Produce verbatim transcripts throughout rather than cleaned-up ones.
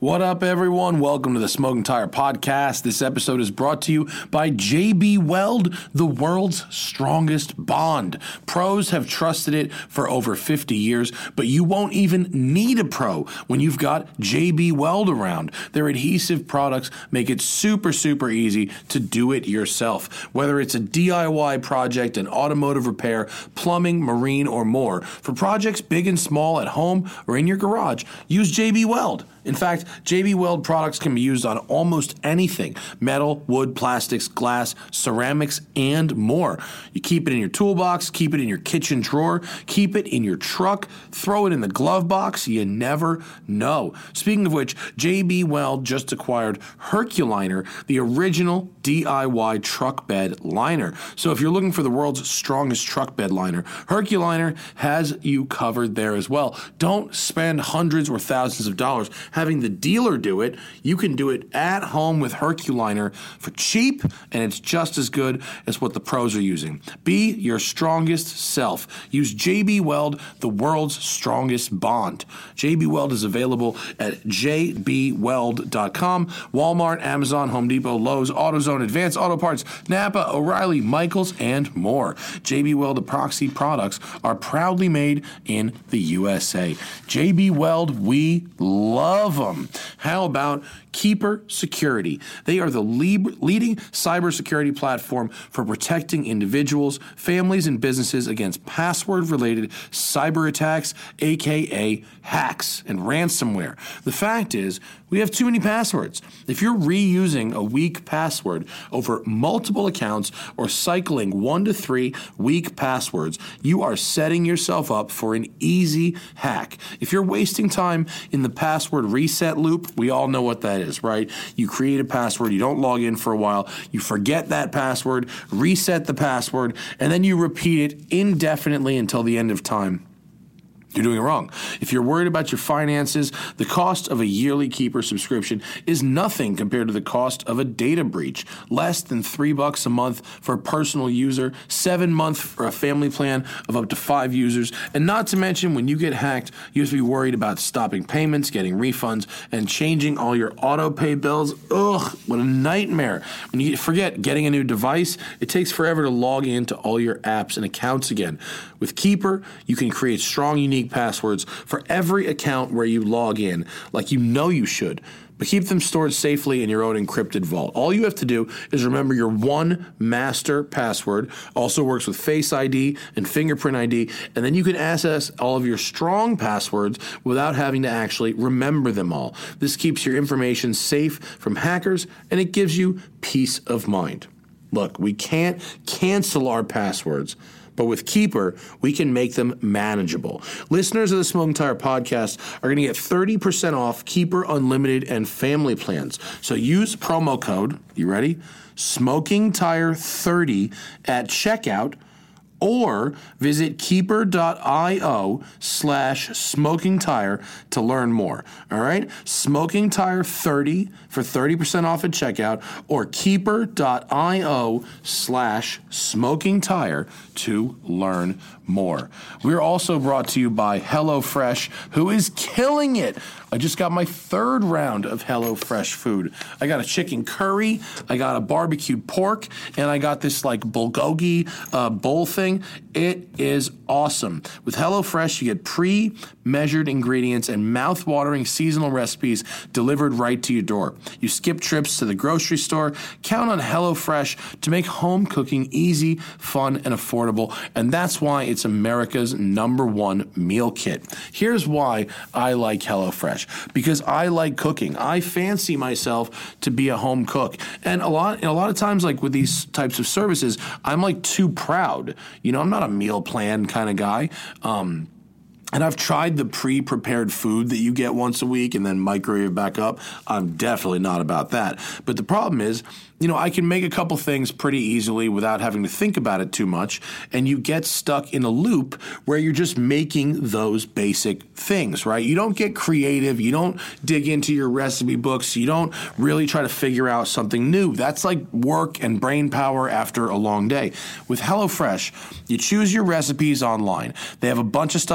What up, everyone? Welcome to the Smoking Tire Podcast. This episode is brought to you by J B Weld, the world's strongest bond. Pros have trusted it for over fifty years, but you won't even need a pro when you've got J B Weld around. Their adhesive products make it super, super easy to do it yourself. Whether it's a D I Y project, an automotive repair, plumbing, marine, or more, for projects big and small at home or in your garage, use J B Weld. In fact, J B Weld products can be used on almost anything: metal, wood, plastics, glass, ceramics, and more. You keep it in your toolbox, keep it in your kitchen drawer, keep it in your truck, throw it in the glove box. You never know. Speaking of which, J B Weld just acquired Herculiner, the original D I Y truck bed liner. So if you're looking for the world's strongest truck bed liner, Herculiner has you covered there as well. Don't spend hundreds or thousands of dollars having the dealer do it. You can do it at home with Herculiner for cheap, and it's just as good as what the pros are using. Be your strongest self. Use J B Weld, the world's strongest bond. J B Weld is available at j b weld dot com, Walmart, Amazon, Home Depot, Lowe's, AutoZone, Advanced Auto Parts, Napa, O'Reilly, Michaels, and more. J B Weld epoxy products are proudly made in the U S A. J B Weld, we love them. How about Keeper Security? They are the lead, leading cybersecurity platform for protecting individuals, families, and businesses against password-related cyber attacks, aka hacks and ransomware. The fact is, we have too many passwords. If you're reusing a weak password over multiple accounts or cycling one to three weak passwords, you are setting yourself up for an easy hack. If you're wasting time in the password reset loop, we all know what that is, right? You create a password, you don't log in for a while, you forget that password, reset the password, and then you repeat it indefinitely until the end of time. You're doing it wrong. If you're worried about your finances, the cost of a yearly Keeper subscription is nothing compared to the cost of a data breach. Less than three bucks a month for a personal user, seven months for a family plan of up to five users, and not to mention when you get hacked, you have to be worried about stopping payments, getting refunds, and changing all your auto pay bills. Ugh, what a nightmare. When you forget getting a new device, it takes forever to log into all your apps and accounts again. With Keeper, you can create strong, unique passwords for every account where you log in, like you know you should, but keep them stored safely in your own encrypted vault. All you have to do is remember your one master password. Also works with Face I D and Fingerprint I D, and then you can access all of your strong passwords without having to actually remember them all. This keeps your information safe from hackers, and it gives you peace of mind. Look, we can't cancel our passwords, but with Keeper, we can make them manageable. Listeners of the Smoking Tire Podcast are going to get thirty percent off Keeper Unlimited and family plans. So use promo code, you ready? Smoking Tire thirty at checkout, or visit keeper.io slash smoking tire to learn more. All right? Smoking Tire thirty for thirty percent off at checkout, or keeper.io slash smoking tire to learn more. We're also brought to you by HelloFresh, who is killing it. I just got my third round of HelloFresh food. I got a chicken curry, I got a barbecued pork, and I got this like bulgogi uh, bowl thing. It is awesome. With HelloFresh, you get pre-measured ingredients and mouth-watering seasonal recipes delivered right to your door. You skip trips to the grocery store. Count on HelloFresh to make home cooking easy, fun, and affordable, and that's why it's America's number one meal kit. Here's why I like HelloFresh. Because I like cooking. I fancy myself to be a home cook. And a lot and a lot of times, like with these types of services, I'm like too proud. You know, I'm not a meal plan kind of guy. Um, And I've tried the pre-prepared food that you get once a week and then microwave back up. I'm definitely not about that. But the problem is, you know, I can make a couple things pretty easily without having to think about it too much, and you get stuck in a loop where you're just making those basic things, right? You don't get creative. You don't dig into your recipe books. You don't really try to figure out something new. That's like work and brain power after a long day. With HelloFresh, you choose your recipes online. They have a bunch of stuff to choose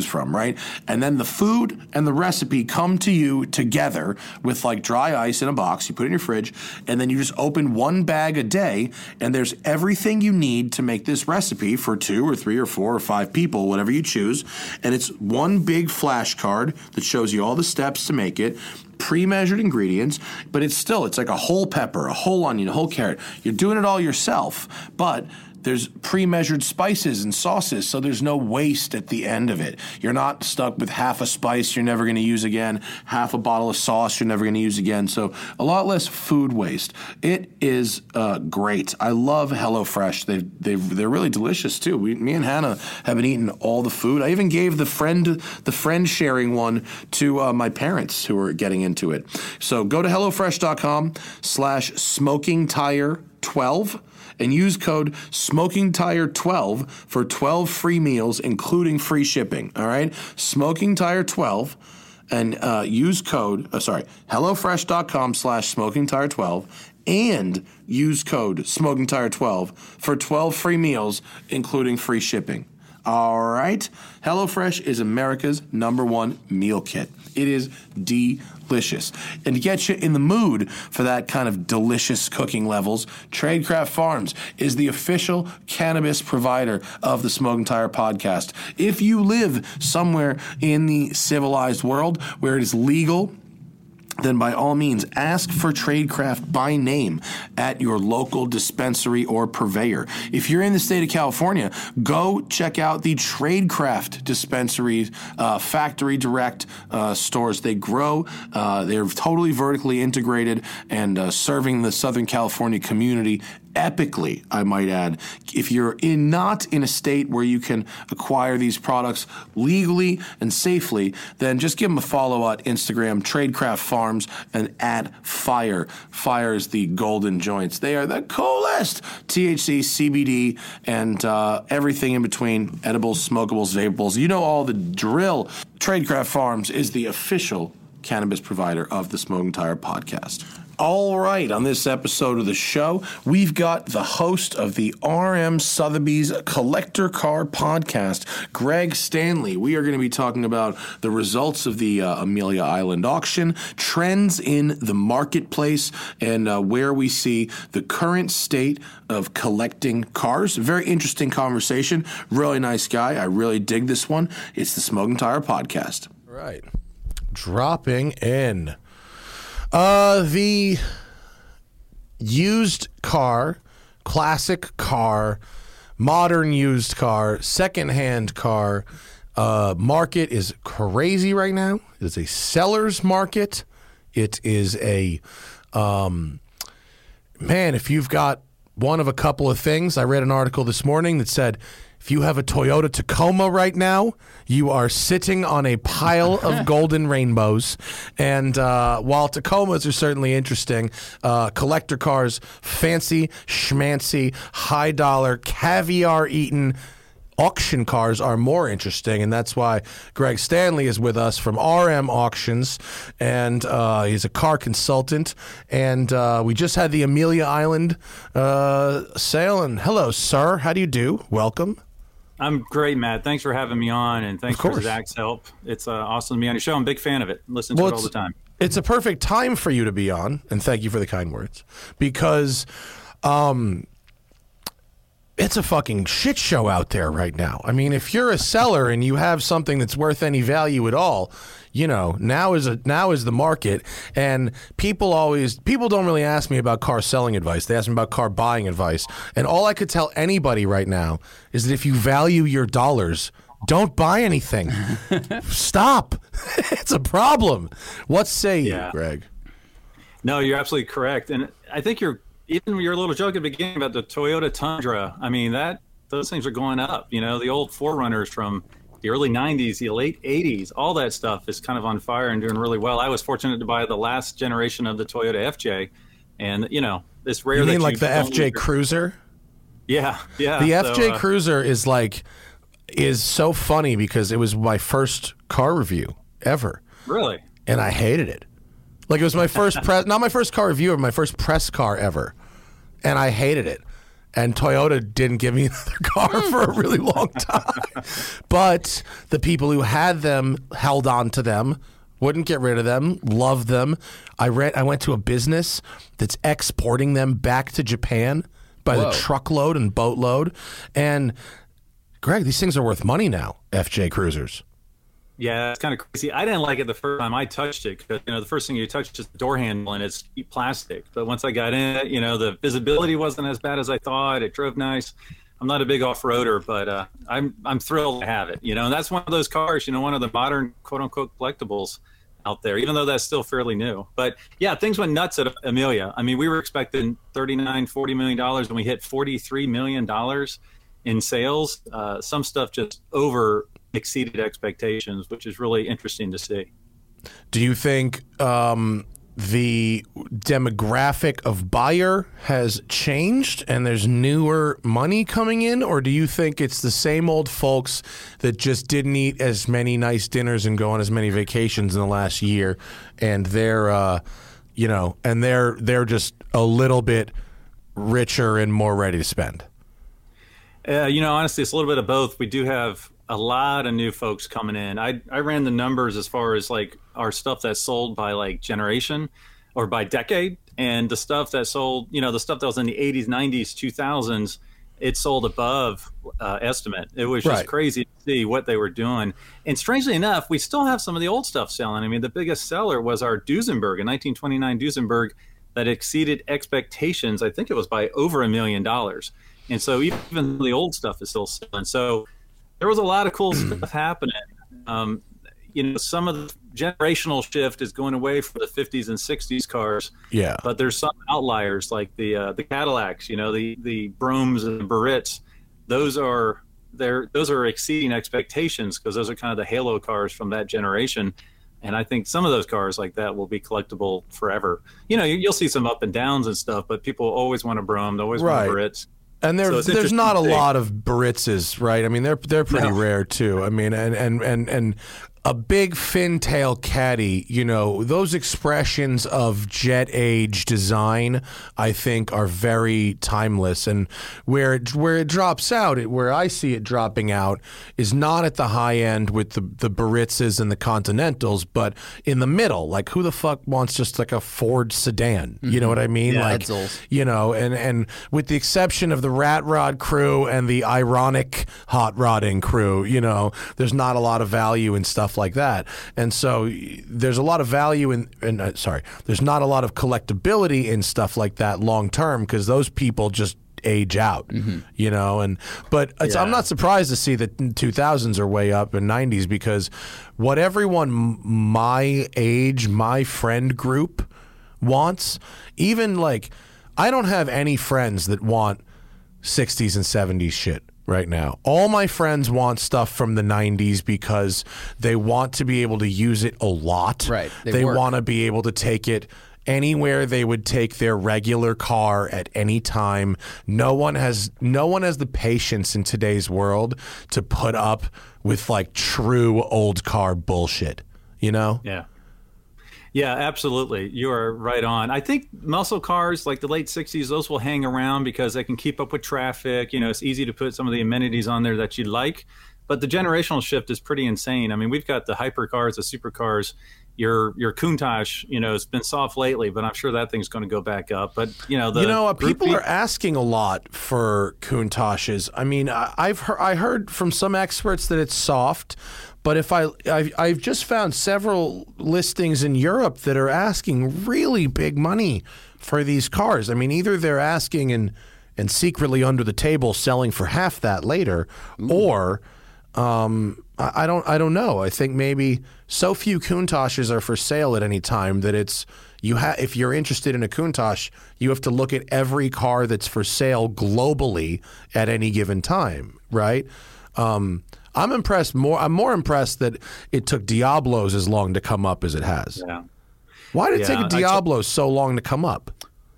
from, right? And then the food and the recipe come to you together with like dry ice in a box. You put it in your fridge, and then you just open one bag a day, and there's everything you need to make this recipe for two or three or four or five people, whatever you choose. And it's one big flashcard that shows you all the steps to make it, pre-measured ingredients, but it's still, it's like a whole pepper, a whole onion, a whole carrot. You're doing it all yourself, but there's pre-measured spices and sauces, so there's no waste at the end of it. You're not stuck with half a spice you're never going to use again, half a bottle of sauce you're never going to use again, so a lot less food waste. It is uh, great. I love HelloFresh. They've, they've, they're really delicious, too. We, me and Hannah have been eating all the food. I even gave the friend the friend sharing one to uh, my parents who are getting into it. So go to HelloFresh.com slash smoking tire 12 and use code smoking tire twelve for twelve free meals, including free shipping. All right? smoking tire twelve and uh, use code, uh, sorry, HelloFresh.com slash smoking tire 12 and use code smoking tire twelve for twelve free meals, including free shipping. All right? HelloFresh is America's number one meal kit. It is delicious. And to get you in the mood for that kind of delicious cooking levels, Tradecraft Farms is the official cannabis provider of the Smoking Tire podcast. If you live somewhere in the civilized world where it is legal, then by all means, ask for Tradecraft by name at your local dispensary or purveyor. If you're in the state of California, go check out the Tradecraft dispensaries, uh, factory direct uh, stores. They grow. Uh, they're totally vertically integrated and uh, serving the Southern California community epically, I might add. If you're in not in a state where you can acquire these products legally and safely, then just give them a follow at Instagram, Tradecraft Farms, and at Fire. Fire is the golden joints. They are the coolest. T H C, C B D, and uh, everything in between, edibles, smokables, vapables. You know all the drill. Tradecraft Farms is the official cannabis provider of the Smoking Tire podcast. All right, on this episode of the show, we've got the host of the R M Sotheby's Collector Car Podcast, Greg Stanley. We are going to be talking about the results of the uh, Amelia Island auction, trends in the marketplace, and uh, where we see the current state of collecting cars. Very interesting conversation. Really nice guy. I really dig this one. It's the Smoking Tire Podcast. All right. Dropping in. Uh, the used car, classic car, modern used car, secondhand car uh, market is crazy right now. It's a seller's market. It is a, um, man, if you've got one of a couple of things, I read an article this morning that said, if you have a Toyota Tacoma right now, you are sitting on a pile of golden rainbows. And uh, while Tacomas are certainly interesting, uh, collector cars, fancy, schmancy, high dollar, caviar eaten auction cars are more interesting, and that's why Greg Stanley is with us from R M Auctions, and uh, he's a car consultant, and uh, we just had the Amelia Island uh, sale, and hello, sir. How do you do? Welcome. I'm great, Matt. Thanks for having me on, and thanks for Zach's help. It's uh, awesome to be on your show. I'm a big fan of it. Listen to well, it all the time. It's a perfect time for you to be on, and thank you for the kind words, because um, it's a fucking shit show out there right now. I mean, if you're a seller and you have something that's worth any value at all, you know, now is a now is the market, and people always people don't really ask me about car selling advice. They ask me about car buying advice, and all I could tell anybody right now is that if you value your dollars, don't buy anything. Stop. It's a problem. What say yeah. you, Greg? No, you're absolutely correct, and I think you're even your little joke at the beginning about the Toyota Tundra. I mean, that those things are going up. You know, the old four runners from the early nineties, the late eighties, all that stuff is kind of on fire and doing really well. I was fortunate to buy the last generation of the Toyota F J, and you know, it's rare. You that mean you like the F J Cruiser? Yeah, yeah. The so, F J uh, Cruiser is like is so funny because it was my first car review ever. Really? And I hated it. Like it was my first press, not my first car review, but my first press car ever, and I hated it. And Toyota didn't give me another car for a really long time. But the people who had them held on to them, wouldn't get rid of them, loved them. I read, I went to a business that's exporting them back to Japan by Whoa. the truckload and boatload. And Greg, these things are worth money now, F J Cruisers. Yeah, it's kind of crazy. I didn't like it the first time I touched it because, you know, the first thing you touch is the door handle and it's plastic. But once I got in it, you know, the visibility wasn't as bad as I thought. It drove nice. I'm not a big off-roader, but uh, I'm I'm thrilled to have it. You know, and that's one of those cars, you know, one of the modern quote-unquote collectibles out there, even though that's still fairly new. But, yeah, things went nuts at Amelia. I mean, we were expecting thirty-nine, forty million dollars, and we hit forty-three million dollars in sales. Uh, some stuff just over exceeded expectations, which is really interesting to see. Do you think um, the demographic of buyer has changed and there's newer money coming in, or do you think it's the same old folks that just didn't eat as many nice dinners and go on as many vacations in the last year, and they're, uh, you know, and they're they're just a little bit richer and more ready to spend? Uh, you know, honestly, it's a little bit of both. We do have a lot of new folks coming in. I I ran the numbers as far as like our stuff that's sold by like generation or by decade, and the stuff that sold, you know, the stuff that was in the eighties, nineties, two thousands, it sold above uh, estimate. It was just Right. crazy to see what they were doing. And strangely enough, we still have some of the old stuff selling. I mean, the biggest seller was our Duesenberg, a nineteen twenty-nine Duesenberg that exceeded expectations. I think it was by over a million dollars. And so even the old stuff is still selling. So there was a lot of cool stuff happening. Um, you know, some of the generational shift is going away for the fifties and sixties cars. Yeah. But there's some outliers like the uh, the Cadillacs, you know, the the Bromes and the Barretts. Those are they're those are exceeding expectations because those are kind of the halo cars from that generation. And I think some of those cars like that will be collectible forever. You know, you, you'll see some up and downs and stuff, but people always want a Brougham, they always Right. want a Barretts. And there, So it's there's not a interesting to see. lot of Baritzes, right? I mean, they're they're pretty No. rare too. I mean, and and and and a big fin-tail caddy, you know, those expressions of jet age design, I think, are very timeless. And where it, where it drops out, it, where I see it dropping out, is not at the high end with the the Baritzes and the Continentals, but in the middle. Like, who the fuck wants just like a Ford sedan? You know what I mean? Yeah. Like, Edsels. you know, and and with the exception of the Rat Rod crew and the ironic hot rodding crew, you know, there's not a lot of value in stuff like that. And so y- there's a lot of value in, in uh, sorry, there's not a lot of collectability in stuff like that long term because those people just age out, you know. And but it's, I'm Yeah. not surprised to see that two thousands are way up in nineties because what everyone m- my age, my friend group wants, even like I don't have any friends that want sixties and seventies shit right now. All my friends want stuff from the nineties because they want to be able to use it a lot. Right. They They work. want to be able to take it anywhere they would take their regular car at any time. No one has no one has the patience in today's world to put up with like true old car bullshit, you know? Yeah. Yeah, absolutely. You are right on. I think muscle cars like the late sixties, those will hang around because they can keep up with traffic. You know, it's easy to put some of the amenities on there that you like. But the generational shift is pretty insane. I mean, we've got the hypercars, the supercars. Your your Countach, you know, it's been soft lately, but I'm sure that thing's going to go back up. But, you know, the You know, uh, Group people B- are asking a lot for Countach's. I mean, I- I've heard, I heard from some experts that it's soft, but if I I've, I've just found several listings in Europe that are asking really big money for these cars. I mean, either they're asking and and secretly under the table selling for half that later, or um, I, I don't I don't know. I think maybe so few Countaches are for sale at any time that it's you ha- if you're interested in a Countach, you have to look at every car that's for sale globally at any given time, right? Um, I'm impressed more. I'm more impressed that it took Diablos as long to come up as it has. Yeah. Why did it Yeah, take a I t- Diablo so long to come up?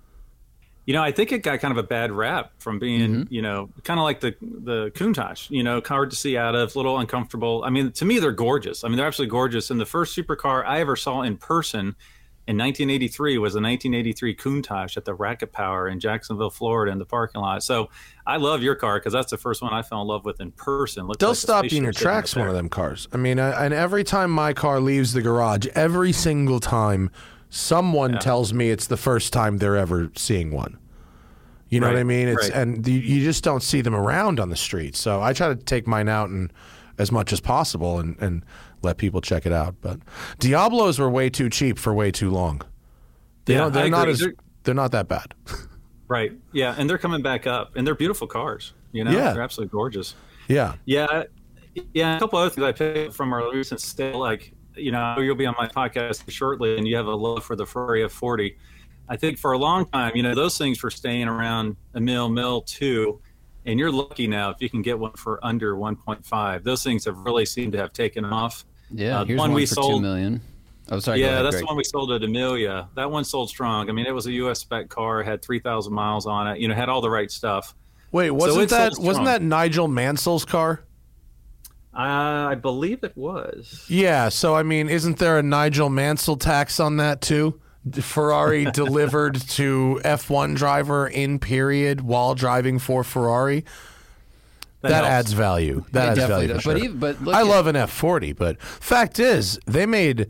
You know, I think it got kind of a bad rap from being, you know, kind of like the the Countach, you know, hard to see out of, a little uncomfortable. I mean, to me, they're gorgeous. I mean, they're absolutely gorgeous. And the first supercar I ever saw in person in nineteen eighty-three was a nineteen eighty-three Countach at the Racket Power in Jacksonville, Florida, in the parking lot. So I love your car because that's the first one I fell in love with in person. Looks They'll like a stop you in spaceship your sitting tracks, up there. one of them cars. I mean, I, and every time my car leaves the garage, every single time, someone Yeah. tells me it's the first time they're ever seeing one. You know Right, what I mean? It's right. and you, you just don't see them around on the street. So I try to take mine out and as much as possible and, and let people check it out. But Diablos were way too cheap for way too long. They Yeah, don't, they're I not agree. as They're- they're not that bad. Right. Yeah, and they're coming back up, and they're beautiful cars. You know, Yeah. they're absolutely gorgeous. Yeah. Yeah, yeah. A couple other things I picked up from our recent sale, like you know, you'll be on my podcast shortly, and you have a love for the Ferrari F forty. I think for a long time, you know, those things were staying around a mil, mil two, and you're lucky now if you can get one for under one point five. Those things have really seemed to have taken off. Yeah, Uh, here's one one, we for sold- two million. Oh, sorry. go Yeah, ahead, that's Greg. the one we sold at Amelia. That one sold strong. I mean, it was a U S spec car, had three thousand miles on it. You know, had all the right stuff. Wait, wasn't it that sold wasn't strong. that Nigel Mansell's car? Uh, I believe it was. Yeah, so I mean, isn't there a Nigel Mansell tax on that too? Ferrari delivered to F one driver in period while driving for Ferrari. That, helps. adds value. That It adds definitely value. does. For But sure. even- but look I at- love an F forty, but fact is, they made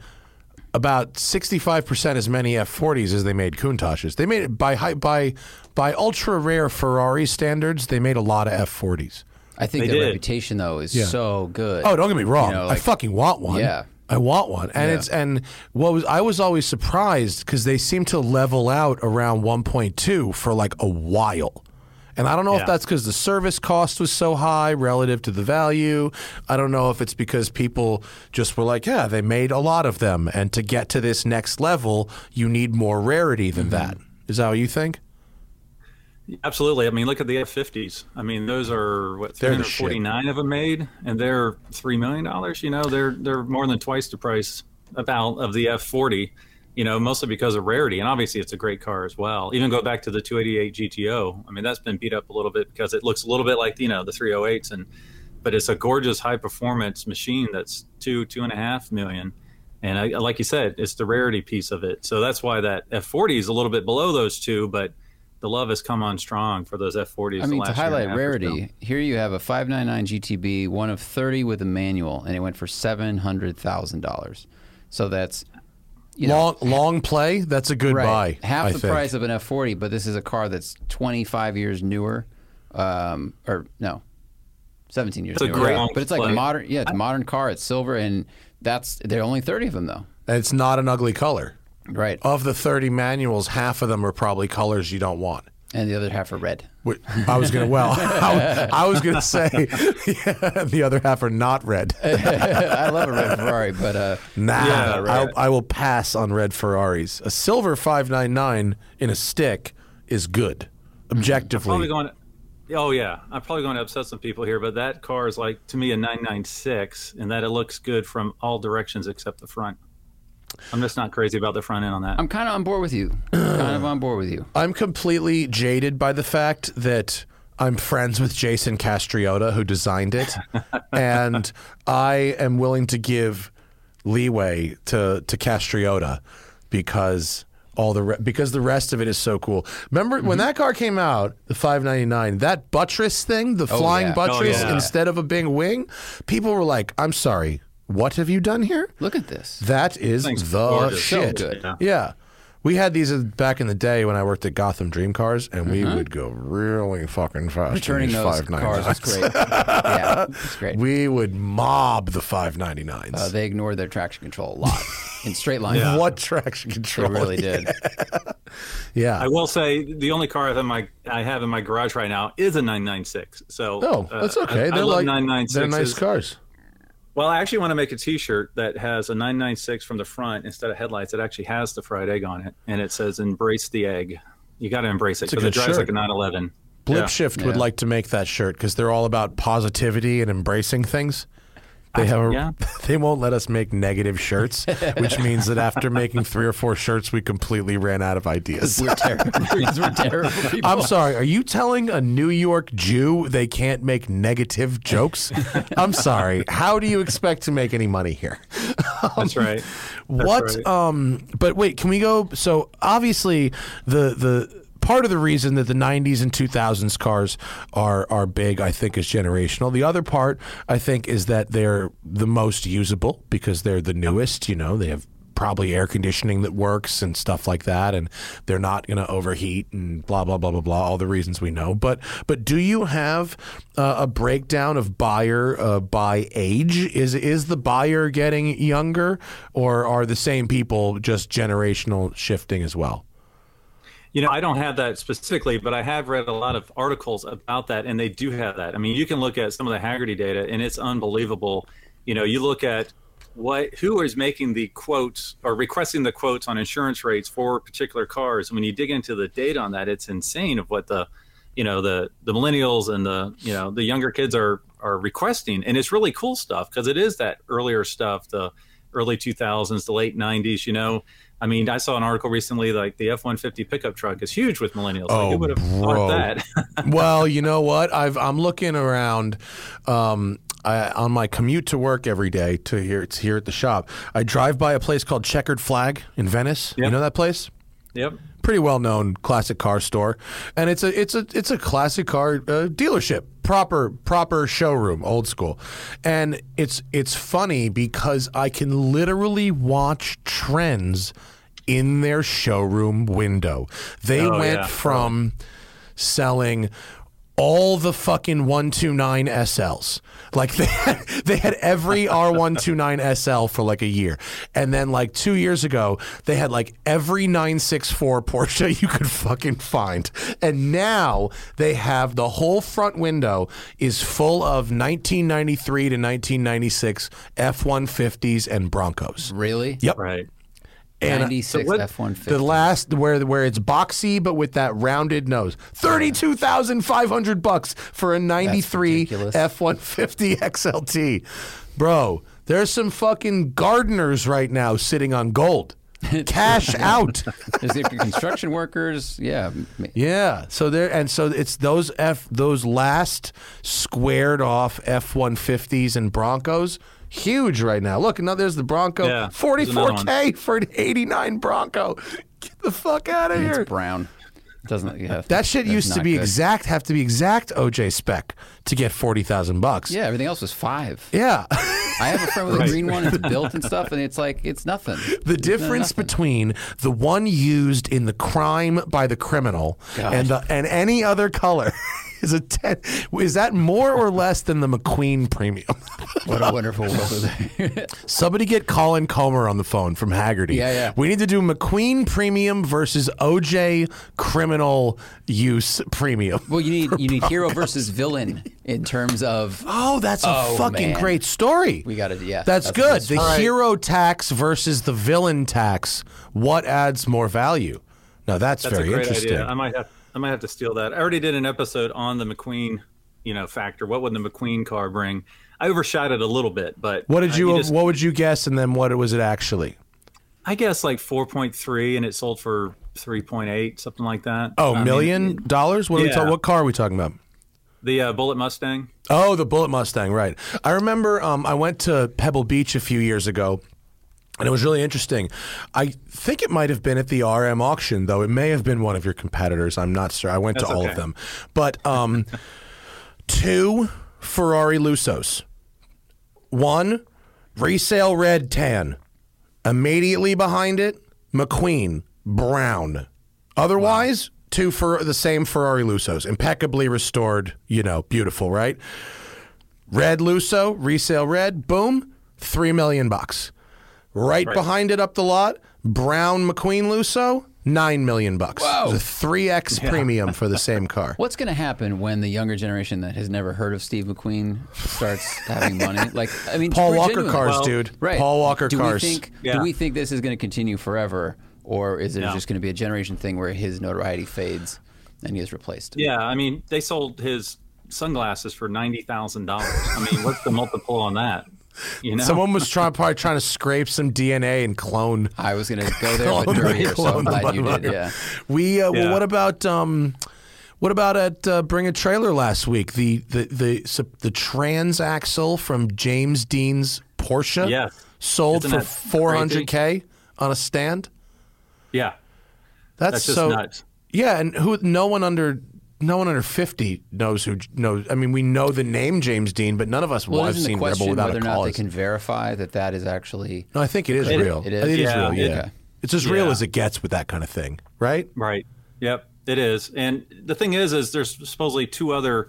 about sixty-five percent as many F forties as they made Countaches. They made it by high, by by ultra rare Ferrari standards. They made a lot of F forties. I think They their did. reputation though is Yeah. so good. Oh, don't get me wrong. You know, I like- fucking want one. Yeah. I want one. And Yeah. it's and what was I was always surprised because they seem to level out around one point two for like a while. And I don't know if Yeah. that's because the service cost was so high relative to the value. I don't know if it's because people just were like, yeah, they made a lot of them. And to get to this next level, you need more rarity than Mm-hmm. that. Is that what you think? Absolutely. I mean, look at the F fifties. I mean, those are what They're three the hundred forty-nine of them made, and they're three million dollars. You know, they're they're more than twice the price about of the F forty. You know, mostly because of rarity, and obviously it's a great car as well. Even go back to the two eighty-eight G T O. I mean, that's been beat up a little bit because it looks a little bit like you know the three oh eights, and but it's a gorgeous high performance machine that's two two and a half million. And I, like you said, it's the rarity piece of it. So that's why that F forty is a little bit below those two, but the love has come on strong for those F forties. I the mean, to last year and a highlight half or so. rarity, here you have a five ninety-nine G T B, one of thirty with a manual, and it went for seven hundred thousand dollars. So that's you know, long long play. That's a good right, buy. half I the think. price of an F forty, but this is a car that's twenty-five years newer, um, or no, seventeen years It's a newer. great but it's like a play. modern, yeah, it's a modern car. It's silver, and that's there are only thirty of them though. And it's not an ugly color. Right, Of the thirty manuals, half of them are probably colors you don't want. and the other half are red. Wait, I was gonna. Well, I, I was gonna say yeah, the other half are not red. I love a red Ferrari, but uh, Nah, Yeah, right. I'll, I will pass on red Ferraris. A silver five ninety-nine in a stick is good, objectively. Probably going. Oh yeah, I'm probably going to upset some people here, but that car is like to me a nine ninety-six, and that it looks good from all directions except the front. I'm just not crazy about the front end on that. I'm kind of on board with you. kind of on board with you. I'm completely jaded by the fact that I'm friends with Jason Castriota, who designed it, and I am willing to give leeway to to Castriota because all the re- because the rest of it is so cool. Remember Mm-hmm. when that car came out, the five ninety-nine, that buttress thing, the flying yeah. buttress Oh, yeah. instead of a big wing, people were like, "I'm sorry, what have you done here?" Look at this. That is Thing's the gorgeous. So shit. good. Yeah. Yeah. We had these uh, back in the day when I worked at Gotham Dream Cars, and we Mm-hmm. would go really fucking fast. Returning in these those five cars was ninety-nines. great. Yeah, it's great. We would mob the five ninety-nines. Uh, they ignored their traction control a lot in straight line. Yeah. What traction They control? really did. Yeah. I will say the only car I have in my I have in my garage right now is a nine ninety-six. So Oh, uh, that's okay. I, they're I love like nine ninety-sixes. they're nice cars. Well, I actually want to make a T-shirt that has a nine ninety-six from the front instead of headlights. It actually has the fried egg on it, and it says "Embrace the egg." You got to embrace it a because it good drives shirt. like a nine eleven. Blip Yeah. Shift would Yeah. like to make that shirt because they're all about positivity and embracing things. They have a, Yeah. they won't let us make negative shirts, which means that after making three or four shirts, we completely ran out of ideas. We're terrible. We're terrible people. I'm sorry. Are you telling a New York Jew they can't make negative jokes? I'm sorry. How do you expect to make any money here? That's right. That's what? right. Um. But wait, can we go? So obviously, the the. Part of the reason that the nineties and two thousands cars are are big, I think, is generational. The other part, I think, is that they're the most usable because they're the newest. You know, they have probably air conditioning that works and stuff like that, and they're not going to overheat and blah blah blah blah blah. All the reasons we know. But but do you have uh, a breakdown of buyer uh, by age? Is is the buyer getting younger, or are the same people just generational shifting as well? You know, I don't have that specifically, but I have read a lot of articles about that, and they do have that. I mean, you can look at some of the Hagerty data, and it's unbelievable. You know, you look at what who is making the quotes or requesting the quotes on insurance rates for particular cars. And when you dig into the data on that, it's insane of what the, you know, the the millennials and the, you know, the younger kids are are requesting. And it's really cool stuff because it is that earlier stuff, the early two thousands, the late nineties, you know. I mean, I saw an article recently, like the F one fifty pickup truck is huge with millennials. Oh, like, who would have bro. thought that? Well, you know what? I've, I'm looking around um, I, on my commute to work every day to here, it's here at the shop. I drive by a place called Checkered Flag in Venice. Yep. You know that place? Yep. Pretty well known classic car store, and it's a it's a it's a classic car uh, dealership, proper proper showroom, old school, and it's it's funny because I can literally watch trends in their showroom window. They Oh, went yeah. from selling all the fucking one twenty-nine S Ls. Like they had, they had every R one twenty-nine S L for like a year. And then like two years ago, they had like every nine sixty-four Porsche you could fucking find. And now they have the whole front window is full of nineteen ninety-three to nineteen ninety-six F one fifties and Broncos. Really? Yep. Right. And, uh, ninety-six so what- F one fifty. The last where where it's boxy but with that rounded nose. Thirty-two thousand five hundred bucks for a ninety-three ridiculous. F one fifty X L T. Bro, there's some fucking gardeners right now sitting on gold. Cash out. There's the construction workers. Yeah. Yeah. So there and so it's those F those last squared off F one fifties and Broncos. Huge right now. Look, now there's the Bronco. Yeah, there's forty-four another K for an eighty-nine Bronco. Get the fuck out of It's here. brown. Doesn't yeah, That shit that's used to not be good. exact, have to be exact O J spec to get forty thousand bucks. Yeah, everything else was five. Yeah. I have a friend with a green one. It's built and stuff, and it's like it's nothing. The It's difference nothing. between the one used in the crime by the criminal God. and the, and any other color is a ten. Is that more or less than the McQueen Premium? What a wonderful world. Somebody get Colin Comer on the phone from Hagerty. Yeah, yeah. We need to do McQueen Premium versus O J Criminal Use Premium. Well, you need you need hero versus villain in terms of Oh, that's a Oh, fucking man. great story. we got to yeah. That's, a good. story. The hero tax versus the villain tax. What adds more value? Now that's, That's very a great interesting. idea. I might have I might have to steal that. I already did an episode on the McQueen, you know, factor. What would the McQueen car bring? I overshot it a little bit, but What did uh, you, just- what would you guess, and then what was it actually? I guess like four point three, and it sold for three point eight, something like that. Oh, I mean, million dollars? What are we yeah. talking? What car are we talking about? the uh, Bullet Mustang. Oh, the Bullet Mustang, right. I remember um, I went to Pebble Beach a few years ago, and it was really interesting. I think it might have been at the R M auction, though. It may have been one of your competitors. I'm not sure. I went That's to all okay. of them. But um, two Ferrari Lusos. One, resale red tan. Immediately behind it, McQueen, brown. Otherwise, two for the same Ferrari Lusos, impeccably restored, you know, beautiful, right? Red Lusso, resale red, boom, three million bucks. Right, Right. behind it up the lot, brown McQueen Lusso, nine million bucks. Whoa. It was a three X premium for the same car. What's going to happen when the younger generation that has never heard of Steve McQueen starts having money? Like, I mean, Paul we're Walker genuinely- cars, Well, dude. Right. Paul Walker do cars. We think, Yeah. Do we think this is going to continue forever, or is it No. just going to be a generation thing where his notoriety fades and he is replaced? Yeah, I mean, they sold his sunglasses for ninety thousand dollars. I mean, what's the multiple on that? You know, Someone was trying, probably trying to scrape some D N A and clone. I was going to go there, but dirtier, so I'm glad you did. Yeah. We. Uh, Yeah. Well, what about um, what about at uh, Bring a Trailer last week? The the the so the transaxle from James Dean's Porsche. Yes. Sold Isn't for that four hundred k on a stand. yeah, That's, that's just so nuts. Yeah, and who? No one under. No one under fifty knows who knows. I mean, we know the name James Dean, but none of us Well, have isn't the seen question Rebel Without whether a or not they Cause. can verify that that is actually... No, I think it is It- real. it is? It is Yeah, real. Yeah, okay. it's as real Yeah. as it gets with that kind of thing, right? Right. Yep, it is. And the thing is, is there's supposedly two other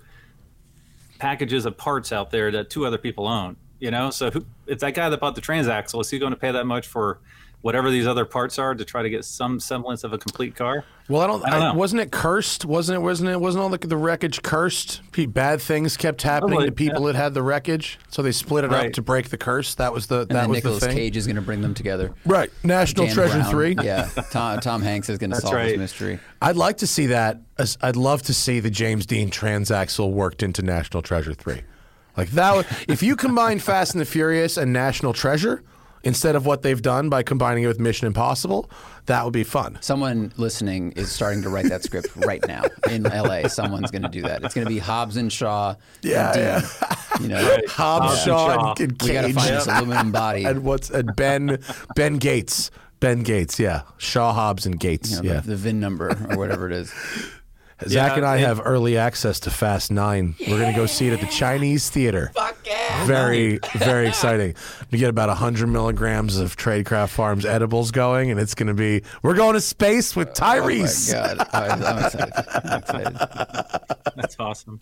packages of parts out there that two other people own. You know, so who, if that guy that bought the transaxle, is he going to pay that much for whatever these other parts are to try to get some semblance of a complete car? Well, I don't. I don't I, know. wasn't it cursed? Wasn't it? Wasn't it? Wasn't all the, the wreckage cursed? Pe- Bad things kept happening Probably, to people that had the wreckage, so they split it up Right. to break the curse. That was the And that then was Nicolas the thing. Cage is going to bring them together. Right. National Dan Treasure Brown. three. Yeah. Tom, Tom Hanks is going to That's solve this right. mystery. I'd like to see that. as- I'd love to see the James Dean transaxle worked into National Treasure three. Like that. Would, if you combine Fast and the Furious and National Treasure instead of what they've done by combining it with Mission Impossible, that would be fun. Someone listening is starting to write that script right now in L A. Someone's going to do that. It's going to be Hobbs and Shaw. Yeah, and Dean. yeah. You know, Hobbs, Hobbs and Shaw, Shaw. and, and we got to Cage. find this aluminum body. And what's and Ben Ben Gates. Ben Gates, yeah. Shaw, Hobbs, and Gates. You know, yeah. the, the V I N number or whatever it is. Zach Yeah, and I it- have early access to Fast Nine. We're going to go see it at the Chinese Theater. Fuck yeah. Very, very exciting. We get about one hundred milligrams of Tradecraft Farms edibles going, and it's going to be, we're going to space with Tyrese. Oh my God. I, I'm excited. I'm excited. That's awesome.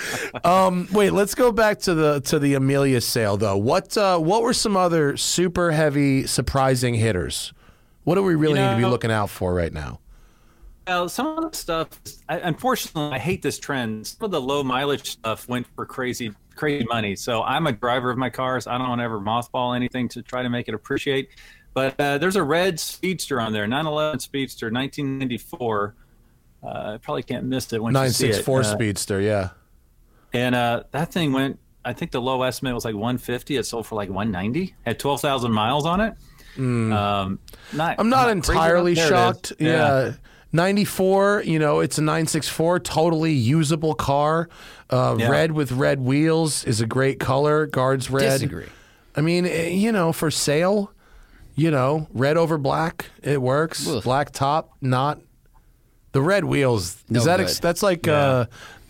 Um, wait, let's go back to the to the Amelia sale though. What uh, what were some other super heavy, surprising hitters? What do we really You need to be know- looking out for right now? Well, some of the stuff, I, unfortunately, I hate this trend. Some of the low mileage stuff went for crazy, crazy money. So I'm a driver of my cars. I don't want to ever mothball anything to try to make it appreciate. But uh, there's a red Speedster on there, nine eleven Speedster, nineteen ninety-four. Uh, I probably can't miss it when you nine see it. six four Uh, Speedster, yeah. And uh, that thing went, I think the low estimate was like one fifty. It sold for like one ninety. Had twelve thousand miles on it. Um, not, I'm not crazy entirely enough. There it is. shocked. Yeah. ninety-four, you know, it's a nine sixty-four, totally usable car. Uh, Yeah. Red with red wheels is a great color. Guards red. Disagree. I mean, eh, you know, for sale, you know, red over black, it works. Ugh. Black top, not. The red wheels. No is that good. ex- that's like Yeah. uh,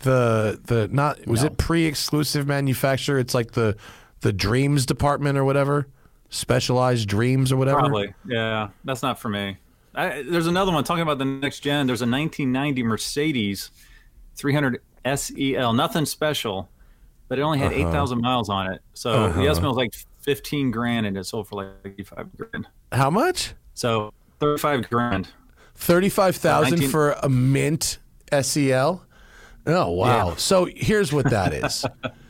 the the not was No. it pre-exclusive manufacturer? It's like the the Dreams department or whatever, Specialized Dreams or whatever. Probably. Yeah, that's not for me. I, there's another one talking about the next gen. There's a nineteen ninety Mercedes three hundred S E L. Nothing special, but it only had eight thousand miles on it. So the estimate was like fifteen grand, and it sold for like eighty-five grand. How much? So thirty-five grand. Thirty-five thousand nineteen for a mint S E L. Oh wow! Yeah. So here's what that is.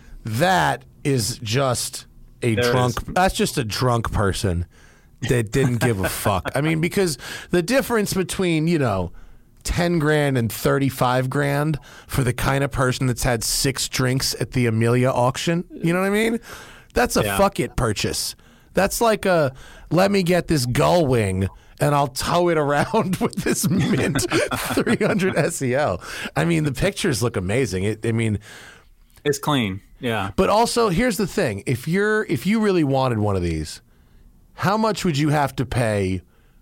That is just a There it drunk. is. That's just a drunk person that didn't give a fuck. I mean, because the difference between you know ten grand and thirty-five grand for the kind of person that's had six drinks at the Amelia auction. You know what I mean? That's a Yeah. fuck it purchase. That's like a let me get this gull wing and I'll tow it around with this mint three hundred S E L. I mean, the pictures look amazing. It, I mean, It's clean. Yeah. but also here's the thing: if you're if you really wanted one of these, how much would you have to pay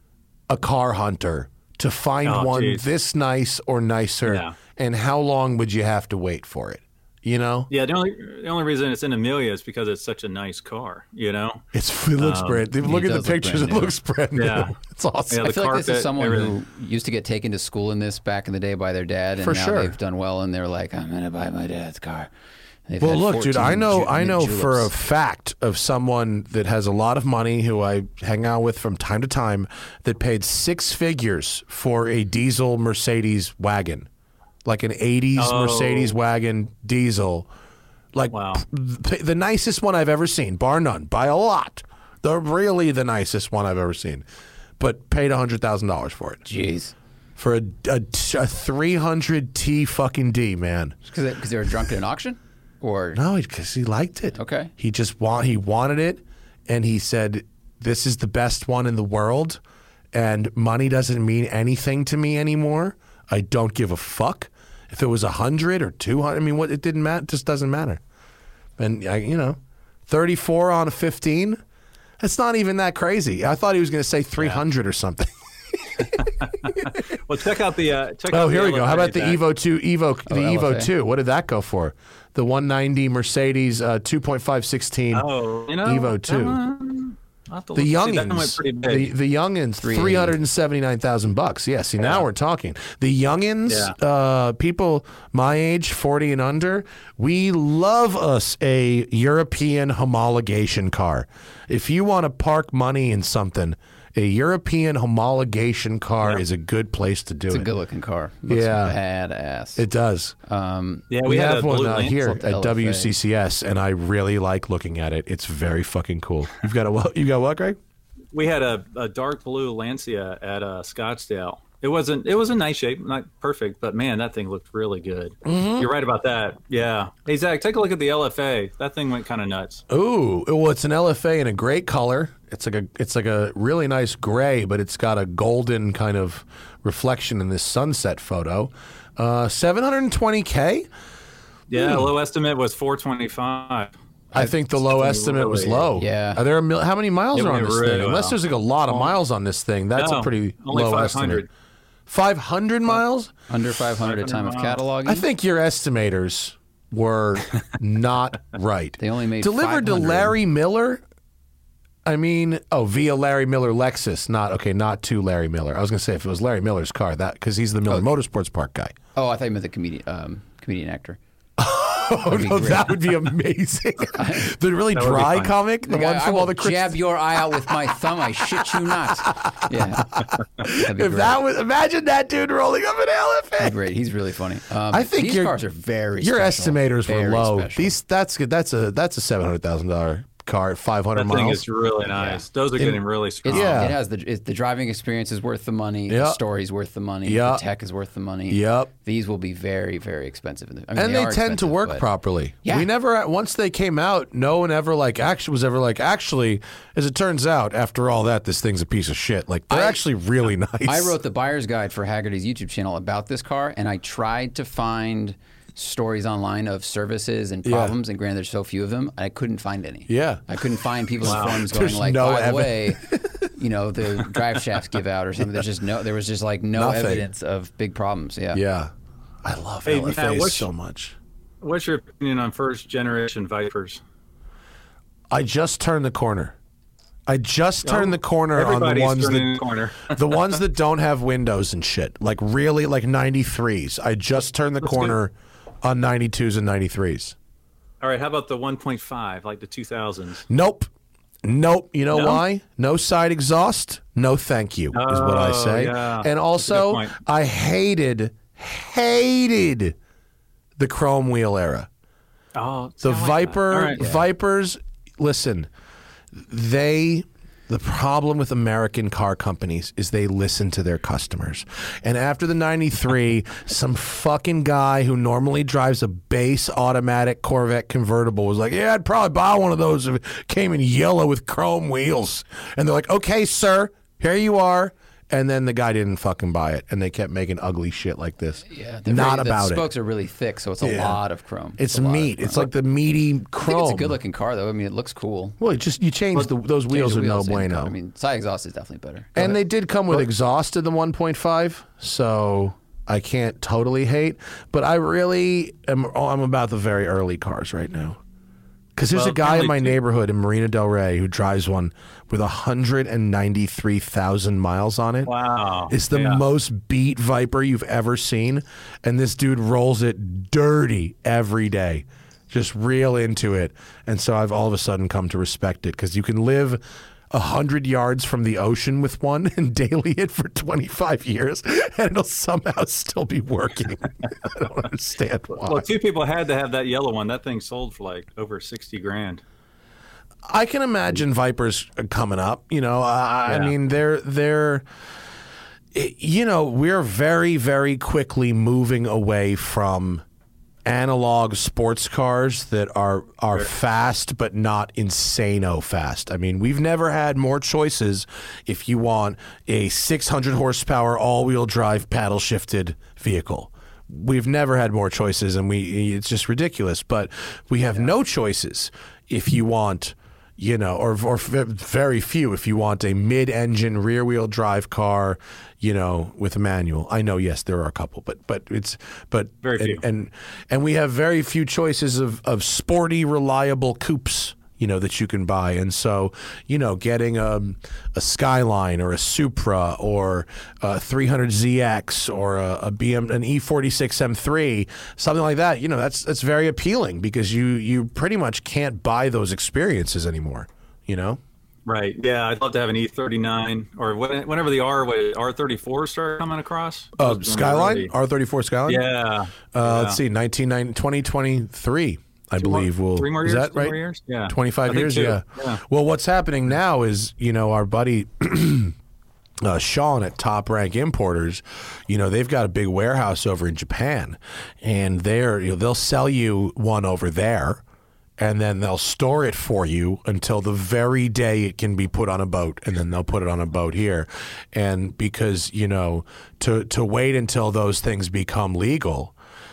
a car hunter to find Oh, one geez. this nice or nicer? Yeah. And how long would you have to wait for it? You know, Yeah, the only the only reason it's in Amelia is because it's such a nice car, you know? it's it looks Um, brand. Look at the does look pictures; brand it new. looks brand new. Yeah. It's awesome. Yeah, I feel the like this is carpet, someone everything. who used to get taken to school in this back in the day by their dad, and For now sure. they've done well, and they're like, I'm going to buy my dad's car. They've Well, had look, dude, I fourteen know, ju- I know mint for a juleps. fact of someone that has a lot of money who I hang out with from time to time that paid six figures for a diesel Mercedes wagon, like an eighties Oh. Mercedes wagon diesel, like Wow. p- the nicest one I've ever seen, bar none, by a lot. The really the nicest one I've ever seen, but paid a hundred thousand dollars for it Jeez. for a, a, a three hundred T fucking D, man. Because they, 'cause they were drunk at an auction? Or No, because he liked it. Okay. He just want he wanted it, and he said, "This is the best one in the world, and money doesn't mean anything to me anymore. I don't give a fuck if it was a hundred or two hundred. I mean, what it didn't matter. It just doesn't matter." And I, you know, thirty-four on a fifteen. That's not even that crazy. I thought he was going to say three hundred yeah. or something. Well, check out the. Uh, check oh, out here the we go. How about the Jack. Evo two? Evo, Oh, the L F A. Evo two. What did that go for? The one ninety Mercedes uh, two point five sixteen Oh, you know, Evo two. The The youngins, That went pretty the, big. the youngins, three hundred and seventy nine thousand bucks. Yeah, see now Yeah. we're talking. The youngins, Yeah. uh, people my age, forty and under, we love us a European homologation car. If you want to park money in something, a European homologation car Yeah. is a good place to do it's it. a good looking car. Looks Yeah. badass. It does. um, yeah, We, we, had have a one blue uh, Lance. here It's at L F A. W C C S, and I really like looking at it. It's very fucking cool. You've got a you got what, Greg? We had a, a dark blue Lancia at uh, Scottsdale. It wasn't. It was in nice shape, not perfect, but man, that thing looked really good. Mm-hmm. You're right about that. Yeah. Hey Zach, take a look at the L F A. That thing went kind of nuts. Ooh, well, it's an L F A in a great color. It's like a it's like a really nice gray, but it's got a golden kind of reflection in this sunset photo. Uh, seven hundred twenty K. Yeah, Hmm. low estimate was four twenty-five. I think the low Really, estimate was really- low. Yeah. Are there a mil- how many miles It are on went this really thing? Unless well. there's like a lot of miles on this thing, that's a No, pretty only low five estimate. hundred. five hundred miles? under five hundred at time of cataloging. I think your estimators were not right. They only made delivered to five hundred. Larry Miller. I mean, oh, via Larry Miller Lexus, not okay, not to Larry Miller. I was gonna say if it was Larry Miller's car, that because he's the Miller Motorsports Park guy. Oh, I thought you meant the comedian, um, comedian actor. Oh no, that would be amazing. The really That would be dry fun. comic, the Like, one I, from I will all the Chris- jab your eye out with my thumb. I shit you not. Yeah, that'd be If great. that was, imagine that dude rolling up an L F A. That'd be great. He's really funny. Um, I think these your- cars are very. Your special. estimators Very were low. special. These that's good. That's a that's a seven hundred thousand dollar car at five hundred That thing miles. is really nice. Those are getting really strong. It's, Yeah. It has the it, the driving experience is worth the money. Yep. The story's worth the money. Yep. The tech is worth the money. Yep. These will be very very expensive. I mean, And they, are tend to expensive, work but- properly. Yeah. We never once they came out, no one ever like actually was ever like actually, as it turns out, after all that, this thing's a piece of shit. Like they're I- actually really nice. I wrote the buyer's guide for Haggerty's YouTube channel about this car, and I tried to find stories online of services and Yeah. problems, and granted, there's so few of them, I couldn't find any. Yeah. I couldn't find people's forums going There's like, no by evi- the way, you know, the drive shafts give out or something. There's just no, there was just like no Nothing. evidence of big problems. Yeah. Yeah. I love Hey, L F Matt, As what's- so much. What's your opinion on first generation Vipers? I just turned the corner. I just turned the corner on the Everybody's ones turning that the corner. the ones that don't have windows and shit. Like really like ninety-threes. I just turned the Let's corner on ninety-twos and ninety-threes. All right, how about the one point five, like the two thousands? Nope. Nope. You know No? why? No side exhaust. No thank you is what I Oh, say. yeah. And That's a also, good point. I hated, hated the chrome wheel era. Oh, The I like that. Viper, All right. Vipers, listen, they, the problem with American car companies is they listen to their customers. And after the ninety-three, some fucking guy who normally drives a base automatic Corvette convertible was like, yeah, I'd probably buy one of those if it came in yellow with chrome wheels. And they're like, okay, sir, here you are. And then the guy didn't fucking buy it, and they kept making ugly shit like this. Yeah, they're Not very- about the it. spokes are really thick, so it's a Yeah. lot of chrome. It's a lot of meat. chrome. It's like the meaty I think chrome. it's a good looking car, though. I mean, it looks cool. Well, it just you change the, those Change wheels the are no wheels and- bueno. I mean, side exhaust is definitely better. Go and ahead. they did come with exhaust in the one point five, so I can't totally hate. But I really am. Oh, I'm about the very early cars right now. Because there's Well, a guy in apparently my too- neighborhood in Marina Del Rey who drives one with one hundred ninety-three thousand miles on it. Wow. It's the Yeah. most beat Viper you've ever seen. And this dude rolls it dirty every day. Just real into it. And so I've all of a sudden come to respect it because you can live one hundred yards from the ocean with one and daily it for twenty-five years and it'll somehow still be working. I don't understand why. Well, two people had to have that yellow one. That thing sold for like over sixty grand. I can imagine Vipers coming up. You know, I, I Yeah. mean, they're they're. You know, we're very very quickly moving away from analog sports cars that are are fast but not insano fast. I mean, we've never had more choices if you want a six hundred horsepower all-wheel drive paddle shifted vehicle. We've never had more choices, and we it's just ridiculous. But we have no choices if you want, you know, or or very few if you want a mid-engine rear-wheel drive car, you know, with a manual. I know, yes, there are a couple, but but it's but very few, and and, and we have very few choices of of sporty, reliable coupes, you know, that you can buy. And so, you know, getting a, a Skyline or a Supra or a three hundred Z X or a, a B M, an E forty-six M three, something like that, you know, that's that's very appealing because you you pretty much can't buy those experiences anymore, you know? Right. Yeah, I'd love to have an E thirty-nine or whenever the R R thirty-four started coming across. Uh, Skyline? Really... R thirty-four Skyline? Yeah. Uh, yeah. Let's see, nineteen, twenty twenty-three. I Two believe more, will three more is years, that right? More years? Yeah, twenty-five years. Yeah. yeah. Well, what's happening now is, you know, our buddy uh, Sean at Top Rank Importers, you know, they've got a big warehouse over in Japan, and they're you know, they'll sell you one over there, and then they'll store it for you until the very day it can be put on a boat, and then they'll put it on a boat here, and because you know to to wait until those things become legal.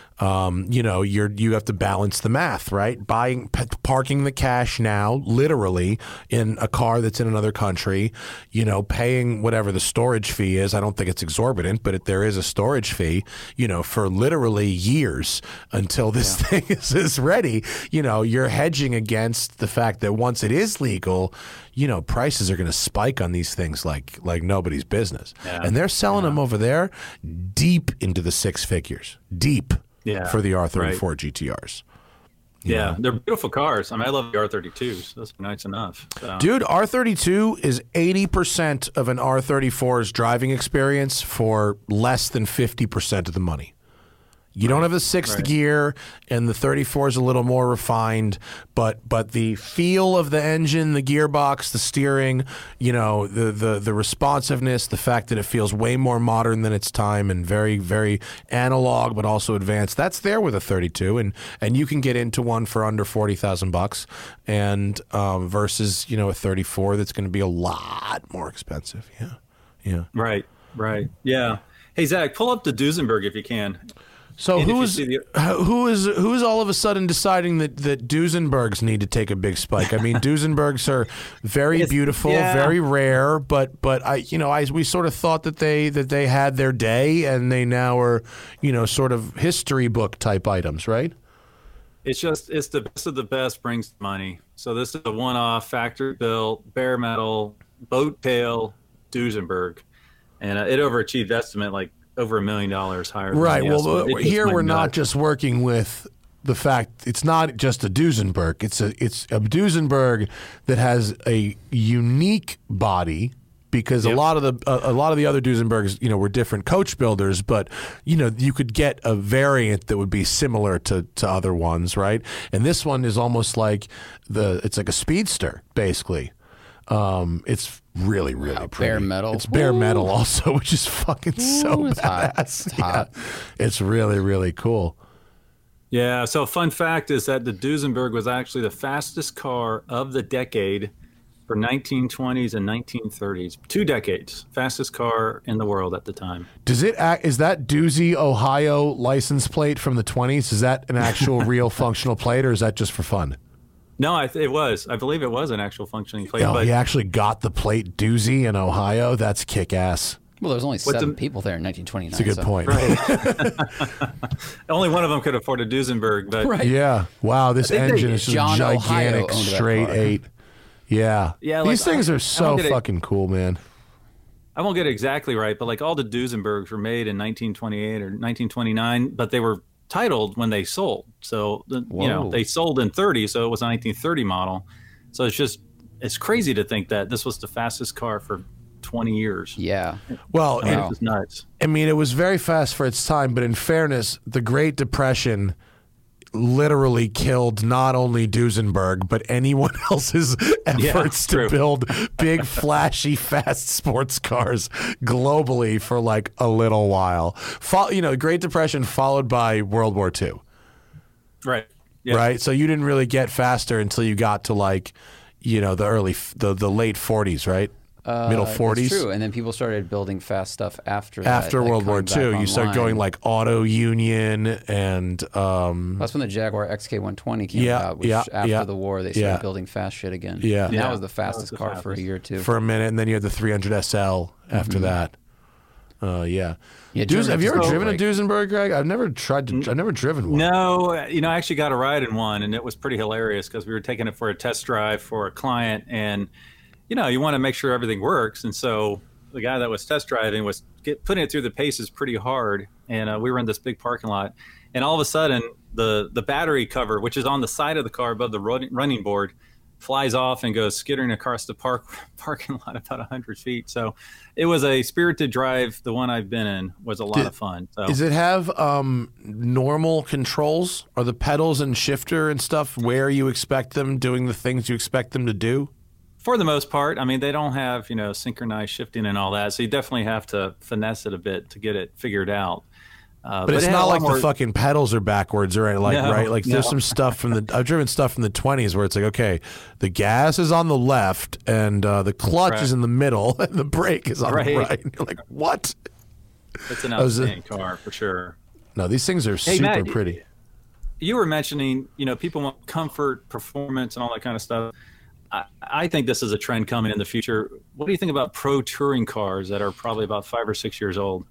Um, you know, you're you have to balance the math, right? Buying, p- parking the cash now, literally in a car that's in another country. You know, paying whatever the storage fee is. I don't think it's exorbitant, but it, there is a storage fee. You know, for literally years until this yeah. thing is, is ready. You know, you're hedging against the fact that once it is legal, you know, prices are going to spike on these things like like nobody's business, yeah. and they're selling yeah. them over there deep into the six figures, deep. Yeah, for the R thirty-four right. G T Rs. Yeah, know? They're beautiful cars. I mean, I love the R thirty-twos. Those are nice enough. So. Dude, R thirty-two is eighty percent of an R thirty-four's driving experience for less than fifty percent of the money. You don't have the sixth right. gear, and the thirty-four is a little more refined, but but the feel of the engine, the gearbox, the steering, you know, the, the, the responsiveness, the fact that it feels way more modern than its time and very, very analog, but also advanced, that's there with a thirty-two, and, and you can get into one for under forty thousand bucks, and um, versus, you know, a thirty-four that's going to be a lot more expensive. Yeah, yeah. Right, right. Yeah. Hey, Zach, pull up the Duesenberg if you can. So and who's the... who is who is all of a sudden deciding that that Duesenbergs need to take a big spike? I mean, Duesenbergs are very it's, beautiful, yeah. very rare, but but I you know I we sort of thought that they that they had their day, and they now are you know sort of history book type items, right? It's just it's the best of the best brings money. So this is a one-off, factory built, bare metal, boat tail Duesenberg, and uh, it overachieved estimate like. Over a million dollars higher. Than right. Well, it here we're not just working with the fact it's not just a Duesenberg. It's a it's a Duesenberg that has a unique body because yep. a lot of the a, a lot of the other Duesenbergs, you know, were different coach builders, but you know, you could get a variant that would be similar to to other ones, right? And this one is almost like the it's like a speedster, basically. Um, it's really, really wow, pretty. Bare metal. It's bare Ooh. metal also, which is fucking so Ooh, it's badass. hot. It's hot. Yeah. It's really, really cool. Yeah. So, fun fact is that the Duesenberg was actually the fastest car of the decade for nineteen twenties and nineteen thirties. Two decades. Fastest car in the world at the time. Does it act, is that Doozy, Ohio license plate from the twenties? Is that an actual real functional plate, or is that just for fun? No, I th- it was. I believe it was an actual functioning plate. Oh, but he actually got the plate Doozy in Ohio? That's kick-ass. Well, there was only seven the, people there in nineteen twenty-nine. That's a good so. point. Right. Only one of them could afford a Duesenberg. But right. Yeah. Wow, this engine they, is just John gigantic straight eight. Yeah. Yeah. Like, These things I, are so fucking it, cool, man. I won't get it exactly right, but like all the Duesenbergs were made in nineteen twenty-eight or nineteen twenty-nine, but they were titled when they sold. So, the, you know, they sold in thirty, so it was a nineteen thirty model. So it's just, it's crazy to think that this was the fastest car for twenty years. Yeah. Well, I mean, wow. it was nuts. I mean, it was very fast for its time, but in fairness, the Great Depression literally killed not only Duesenberg, but anyone else's efforts yeah, to build big, flashy, fast sports cars globally for like a little while. Fo- you know, Great Depression followed by World War Two. Right. Yeah. right? So you didn't really get faster until you got to like, you know, the early, the the late forties, right? Uh, Middle that's forties. true. And then people started building fast stuff after that, After like World War coming back Two, you start online. going like Auto Union and um, That's when the Jaguar X K one twenty came Yeah, out, which yeah, after yeah. the war, they started Yeah. building fast shit again. Yeah. And Yeah, that was the that was fastest the car for a fastest. year or two. for a minute, and then you had the three hundred S L after that. Uh, yeah. Yeah, Dues, German have you ever was driven like- a Duesenberg, Greg? I've never tried to. I've never driven one. No, you know, I actually got a ride in one, and it was pretty hilarious because we were taking it for a test drive for a client, and you know, you want to make sure everything works, and so the guy that was test driving was get, putting it through the paces pretty hard, and uh, we were in this big parking lot, and all of a sudden the the battery cover, which is on the side of the car above the running, running board, flies off and goes skittering across the park parking lot about one hundred feet. So it was a spirited drive. The one I've been in was a lot Did- of fun. So Does it have um, normal controls? Are the pedals and shifter and stuff where you expect them, doing the things you expect them to do? for the most part, I mean, they don't have, you know, synchronized shifting and all that. So you definitely have to finesse it a bit to get it figured out. Uh, But, it's it had not a lot like more- the fucking pedals are backwards or like No, right. Like there's no. some stuff from the I've driven stuff from the twenties where it's like, okay, the gas is on the left and uh, the clutch Right. is in the middle and the brake is on the Right. right. And you're like, what? It's an was a- outstanding car for sure. No, these things are Hey, super Matt, pretty. You were mentioning, you know, people want comfort, performance, and all that kind of stuff. I, I think this is a trend coming in the future. What do you think about pro touring cars that are probably about five or six years old?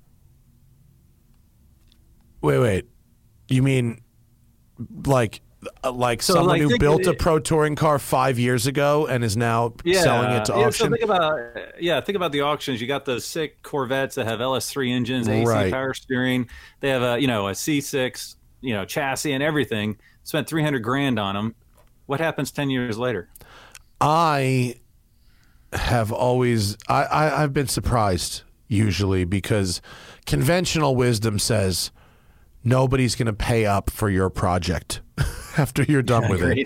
Wait, wait. You mean like like So, someone like, who think- built a pro touring car five years ago and is now selling it to yeah, auction? So think about yeah, think about the auctions. You got those sick Corvettes that have L S three engines, A C Right. power steering. They have a you know a C six you know chassis and everything. Spent three hundred grand on them. What happens ten years later? I have always I, I I've been surprised usually because conventional wisdom says nobody's going to pay up for your project after you're done with Agreed. it.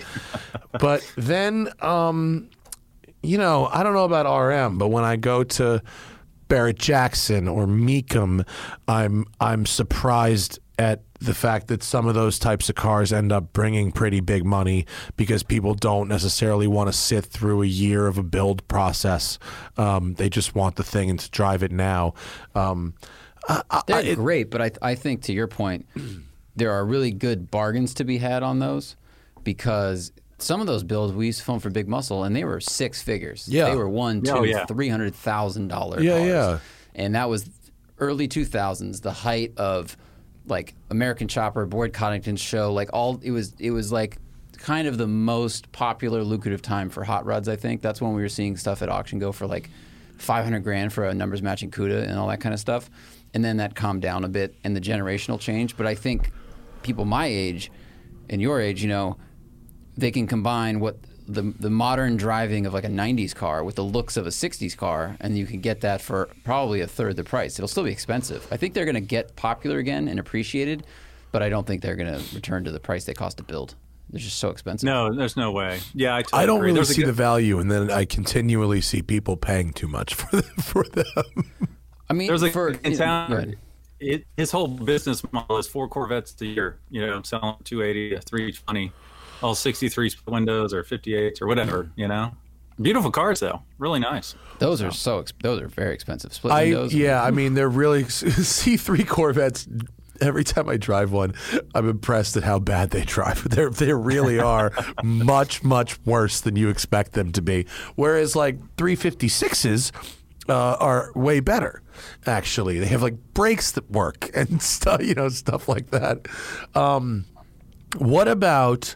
But then um you know, I don't know about R M, but when I go to Barrett Jackson or Mecum, I'm I'm surprised at the fact that some of those types of cars end up bringing pretty big money because people don't necessarily want to sit through a year of a build process. Um, they just want the thing and to drive it now. Um, I, I, They're it- great, but I, I think to your point, there are really good bargains to be had on those because some of those builds we used to film for Big Muscle and they were six figures. Yeah. They were one, two, Oh, yeah. three hundred thousand dollar Yeah, cars. yeah. And that was early two thousands, the height of like American Chopper, Boyd Coddington's show. Like all it was, it was like kind of the most popular, lucrative time for hot rods. I think that's when we were seeing stuff at auction go for like five hundred grand for a numbers matching CUDA and all that kind of stuff. And then that calmed down a bit and the generational change. But I think people my age and your age, you know, they can combine what the the modern driving of like a nineties car with the looks of a sixties car, and you can get that for probably a third the price. It'll still be expensive. I think they're going to get popular again and appreciated, but I don't think they're going to return to the price they cost to build. They're just so expensive. No, there's no way. Yeah, I, totally I don't agree. really There's a see good- the value, and then I continually see people paying too much for the, for them. I mean, There's a for in you know, go town. ahead. It, his whole business model is four Corvettes a year. You know, selling two eighty, a three twenty, all sixty-three windows or fifty-eights or whatever. You know, beautiful cars though, really nice. Those are so ex- those are very expensive. Split I windows. yeah, I mean they're really C three Corvettes. Every time I drive one, I'm impressed at how bad they drive. They they really are much much worse than you expect them to be. Whereas like three fifty-sixes uh, are way better. Actually, they have like brakes that work and stuff, you know, stuff like that. Um, what about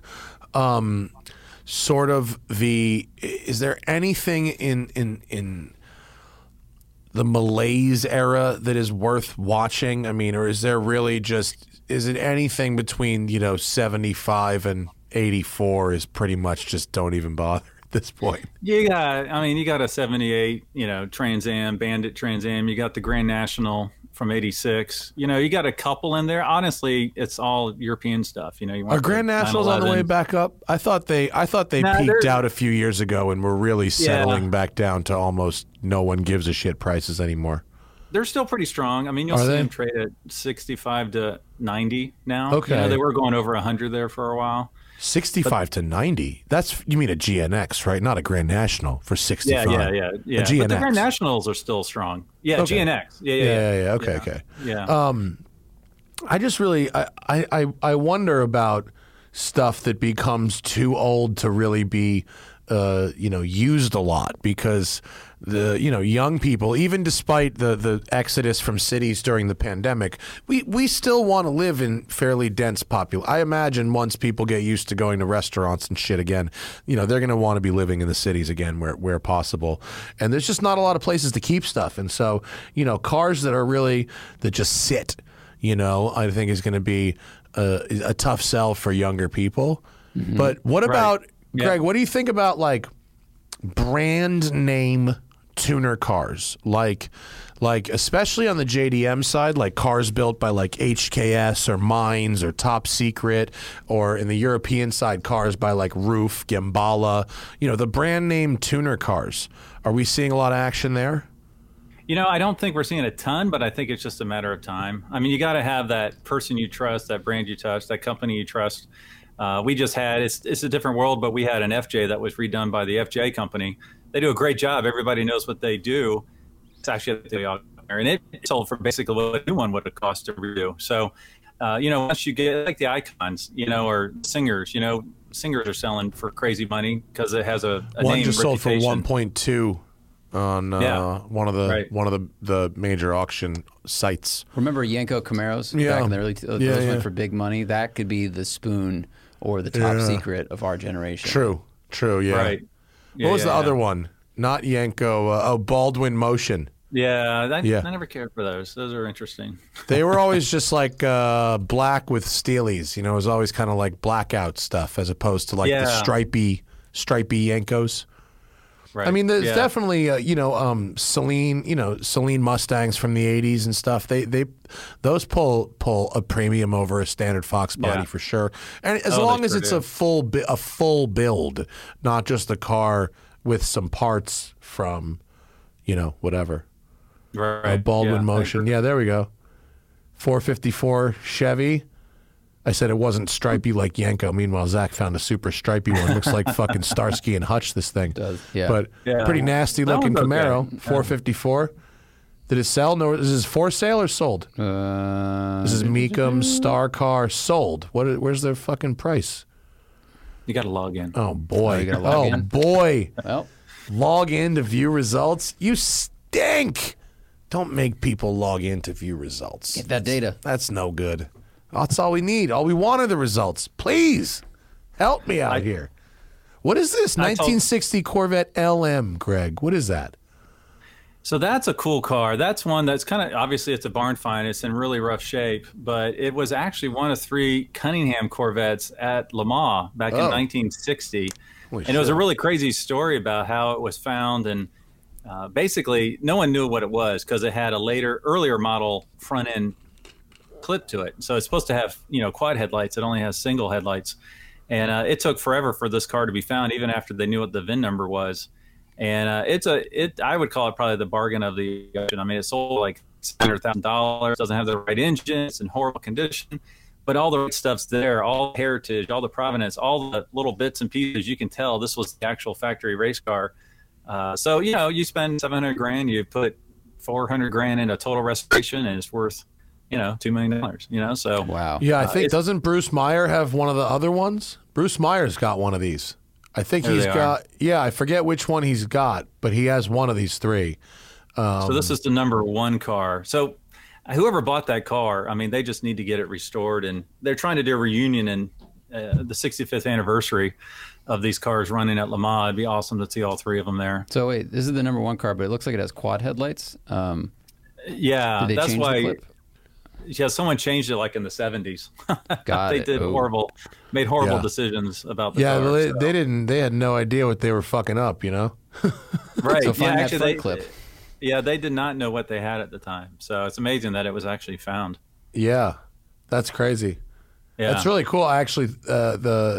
um, sort of the? Is there anything in in in the malaise era that is worth watching? I mean, or is there really just, is it anything between, you know, seventy-five and eighty-four is pretty much just don't even bother at this point? You got, I mean, you got a seventy-eight, you know, Trans Am, Bandit Trans Am. You got the Grand National from eighty-six. You know, you got a couple in there. Honestly, it's all European stuff. You know, you want Are Grand the Nationals on the way nine eleven. back up? I thought they, I thought they Nah, peaked they're- out a few years ago and were really settling Yeah. back down to almost no one gives a shit prices anymore. they're still pretty strong. I mean, you'll Are see they? them trade at sixty-five to ninety now. Okay. You know, they were going over one hundred there for a while. sixty-five to ninety. That's, you mean a G N X, right? Not a Grand National for sixty-five. Yeah, yeah, yeah, yeah. A G N X. But the Grand Nationals are still strong. Yeah, Okay. G N X. Yeah, yeah, Yeah, yeah. yeah, yeah. Okay, yeah. okay. Yeah. Um, I just really, I, I, I I wonder about stuff that becomes too old to really be, uh, you know, used a lot, because the, you know, young people, even despite the, the exodus from cities during the pandemic, we, we still want to live in fairly dense popul. I imagine once people get used to going to restaurants and shit again, you know, they're going to want to be living in the cities again where, where possible. And there's just not a lot of places to keep stuff. And so, you know, cars that are really, that just sit, you know, I think is going to be a, a tough sell for younger people. Mm-hmm. But what about, Yeah. Greg, what do you think about like brand name tuner cars? Like, like especially on the J D M side, like cars built by like H K S or Mines or Top Secret, or in the European side, cars by like Roof, Gambala, you know, the brand name tuner cars. Are we seeing a lot of action there? You know, I don't think we're seeing a ton, but I think it's just a matter of time. I mean, you got to have that person you trust, that brand you trust, that company you trust. Uh, we just had, it's, it's a different world, but we had an F J that was redone by the F J company. They do a great job. Everybody knows what they do. It's actually the out there, and it sold for basically what a new one would have cost to redo. So, uh, you know, once you get like the icons, you know, or singers, you know, singers are selling for crazy money because it has a, a One name just sold for reputation. one point two on uh, Yeah. one of the Right. one of the, the major auction sites. Remember Yanko Camaros Yeah. back in the early t- those Yeah, went yeah. for big money? That could be the Spoon or the Top Yeah. Secret of our generation. True, true, yeah. Right. Yeah, What was yeah, the yeah. other one? Not Yanko. Uh, oh, Baldwin Motion. Yeah, I, Yeah. I never cared for those. Those are interesting. They were always just like uh, black with steelies. You know, it was always kind of like blackout stuff as opposed to like the Yeah. stripy, stripy Yankos. Right. I mean, there's Yeah. definitely uh, you know um, Celine, you know Celine Mustangs from the eighties and stuff. They they those pull pull a premium over a standard Fox body Yeah. for sure. And as Oh, they long as sure it's do. a full bi- a full build, not just a car with some parts from, you know, whatever. Right. A Baldwin Yeah, I Motion. agree. Yeah, there we go. four fifty-four Chevy. I said it wasn't stripy like Yanko. Meanwhile, Zach found a super stripy one. Looks like fucking Starsky and Hutch, this thing. Does, yeah. But Yeah. pretty nasty That looking one's okay. Camaro. four fifty-four. Did it sell? No, is this for sale or sold? Uh, This is Meekum Star Car sold. What? Where's their fucking price? You got to log in. Oh boy. Oh, you gotta log Oh in? boy. well, Log in to view results. You stink. Don't make people log in to view results. get that data. That's no good. That's all we need. All we want are the results. Please help me out I- here. What is this? I told- nineteen sixty Corvette L M, Greg. What is that? So that's a cool car. That's one that's kind of, obviously it's a barn find. It's in really rough shape, but it was actually one of three Cunningham Corvettes at Le Mans back Oh. in nineteen sixty. Holy And it was a shit. really crazy story about how it was found. And uh, basically, no one knew what it was because it had a later, earlier model front end clip to it. So it's supposed to have, you know, quad headlights. It only has single headlights. And uh, it took forever for this car to be found, even after they knew what the V I N number was. And uh, it's a, it. I would call it probably the bargain of the auction. I mean, it sold like seven hundred thousand dollars. Doesn't have the right engine. It's in horrible condition, but all the right stuff's there. All the heritage, all the provenance, all the little bits and pieces. You can tell this was the actual factory race car. Uh, so you know, you spend seven hundred grand, you put four hundred grand into total restoration, and it's worth, you know, two million dollars. You know, so Wow. Yeah, I Uh, think it's- doesn't Bruce Meyer have one of the other ones? Bruce Meyer's got one of these. I think There he's they are. got. Yeah, I forget which one he's got, but he has one of these three. Um, So this is the number one car. So whoever bought that car, I mean, they just need to get it restored, and they're trying to do a reunion in uh, the sixty-fifth anniversary of these cars running at Le Mans. It'd be awesome to see all three of them there. So wait, this is the number one car, but it looks like it has quad headlights. Um, Yeah, did they that's change why. the clip? Yeah, someone changed it like in the seventies. Got they it. did Oh. horrible, made horrible Yeah. decisions about the yeah, car. well, they, so- they didn't. They had no idea what they were fucking up. You know. right. So find yeah, that actually, front they, clip. Yeah, they did not know what they had at the time. So it's amazing that it was actually found. Yeah, that's crazy. Yeah. That's really cool. Actually, uh, the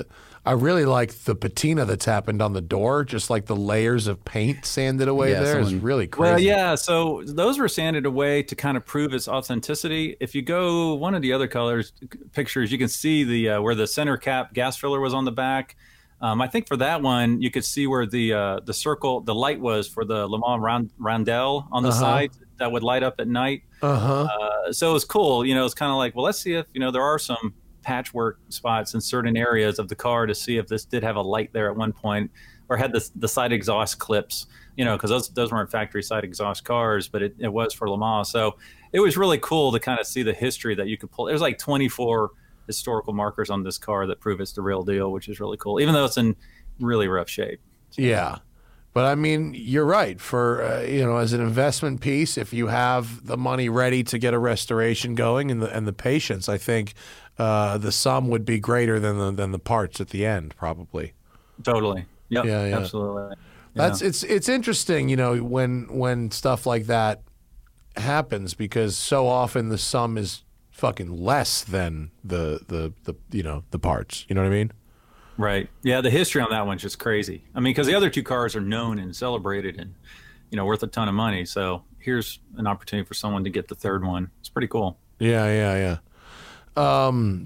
I really like the patina that's happened on the door, just like the layers of paint sanded away Yeah, there is someone- really crazy. Well, yeah. So those were sanded away to kind of prove its authenticity. If you go one of the other colors pictures, you can see the uh, where the center cap gas filler was on the back. Um, I think for that one, you could see where the uh, the circle, the light was for the Le Mans round, roundel on the Uh-huh. side that would light up at night. Uh-huh. Uh, so it was cool. You know, it's kind of like, well, let's see if, you know, there are some patchwork spots in certain areas of the car to see if this did have a light there at one point or had the, the side exhaust clips, you know, because those, those weren't factory side exhaust cars, but it, it was for Le Mans. So it was really cool to kind of see the history that you could pull. There's like twenty-four historical markers on this car that prove it's the real deal, which is really cool, even though it's in really rough shape. Yeah. But I mean, you're right. For, uh, you know, as an investment piece, if you have the money ready to get a restoration going and the, and the patience, I think uh, the sum would be greater than the, than the parts at the end, probably. Totally. Yep, Yeah, yeah. absolutely. That's Yeah. it's it's interesting, you know, when when stuff like that happens, because so often the sum is fucking less than the the, the you know the parts. You know what I mean? Right. Yeah, the history on that one's just crazy. I mean, because the other two cars are known and celebrated and, you know, worth a ton of money. So here's an opportunity for someone to get the third one. It's pretty cool. Yeah, yeah, yeah. Um.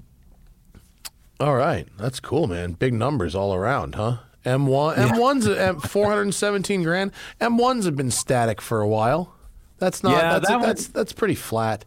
All right, that's cool, man. Big numbers all around, huh? M one, M ones, at four hundred seventeen grand. M ones have been static for a while. That's not. Yeah, that's that one- that's that's pretty flat.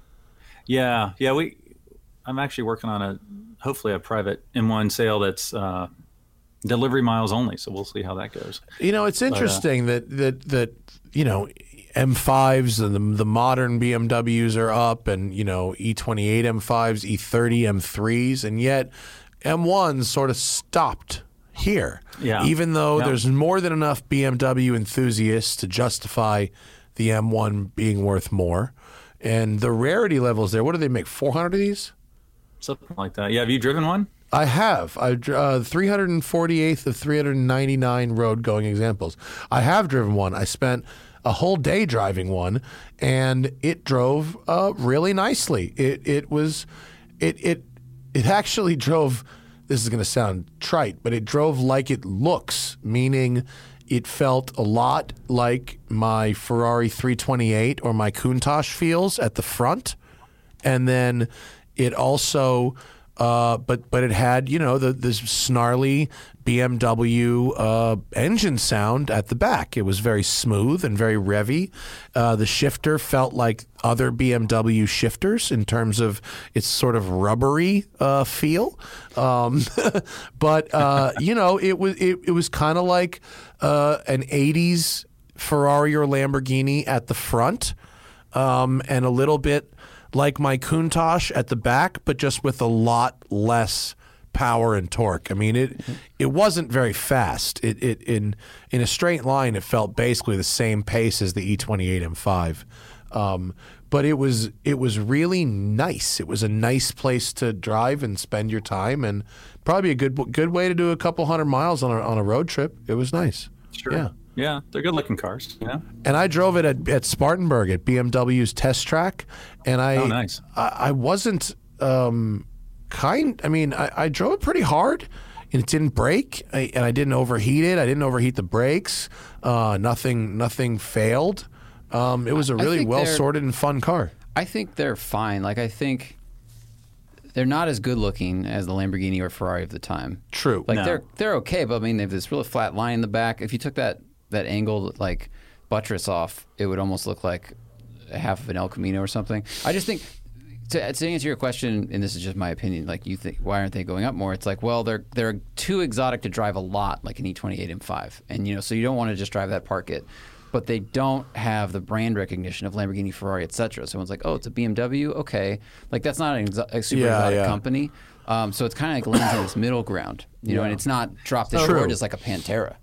Yeah. Yeah. We, I'm actually working on a, hopefully a private M one sale that's uh, delivery miles only. So we'll see how that goes. You know, it's interesting that that that you know M fives and the, the modern B M Ws are up, and you know E twenty-eight M fives, E thirty M threes, and yet M ones sort of stopped here. Yeah. Even though Yep. there's more than enough B M W enthusiasts to justify the M one being worth more, and the rarity levels there. What do they make? four hundred of these? Something like that. Yeah. Have you driven one? I have. I uh, three hundred forty-eighth of three hundred ninety-nine road going examples. I have driven one. I spent a whole day driving one, and it drove uh, really nicely. It it was, it it it actually drove. This is going to sound trite, but it drove like it looks, meaning it felt a lot like my Ferrari three twenty-eight or my Countach feels at the front, and then it also, uh, but but it had, you know, the this snarly B M W uh, engine sound at the back. It was very smooth and very revvy. Uh, the shifter felt like other B M W shifters in terms of its sort of rubbery uh, feel. Um, but uh, you know, it was it, it was kind of like uh, an eighties Ferrari or Lamborghini at the front, um, and a little bit like my Countach at the back, but just with a lot less power and torque. I mean, it it wasn't very fast. It it in in a straight line, it felt basically the same pace as the E twenty-eight M five. Um, but it was it was really nice. It was a nice place to drive and spend your time, and probably a good good way to do a couple hundred miles on a on a road trip. It was nice. Sure. Yeah. Yeah. They're good looking cars. Yeah. And I drove it at, at Spartanburg at B M W's test track, and I Oh, nice. I, I wasn't um, kind. I mean, I, I drove it pretty hard, and it didn't break, I, and I didn't overheat it. I didn't overheat the brakes. Uh, nothing nothing failed. Um, it was a I really think well they're- sorted and fun car. I think they're fine. Like I think they're not as good looking as the Lamborghini or Ferrari of the time. True. Like No. they're they're okay, but I mean they have this really flat line in the back. If you took that that angle like buttress off, it would almost look like half of an El Camino or something. I just think to, to answer your question, and this is just my opinion, like you think why aren't they going up more? It's like, well, they're they're too exotic to drive a lot, like an E twenty-eight M five, and you know, so you don't want to just drive that, park it. But they don't have the brand recognition of Lamborghini, Ferrari, et cetera. Someone's like, oh, it's a B M W? Okay. Like, that's not an exo- a super Yeah, exotic yeah. company. Um, so it's kind of like lands in this middle ground, you know, and it's not dropped in True. short just like a Pantera.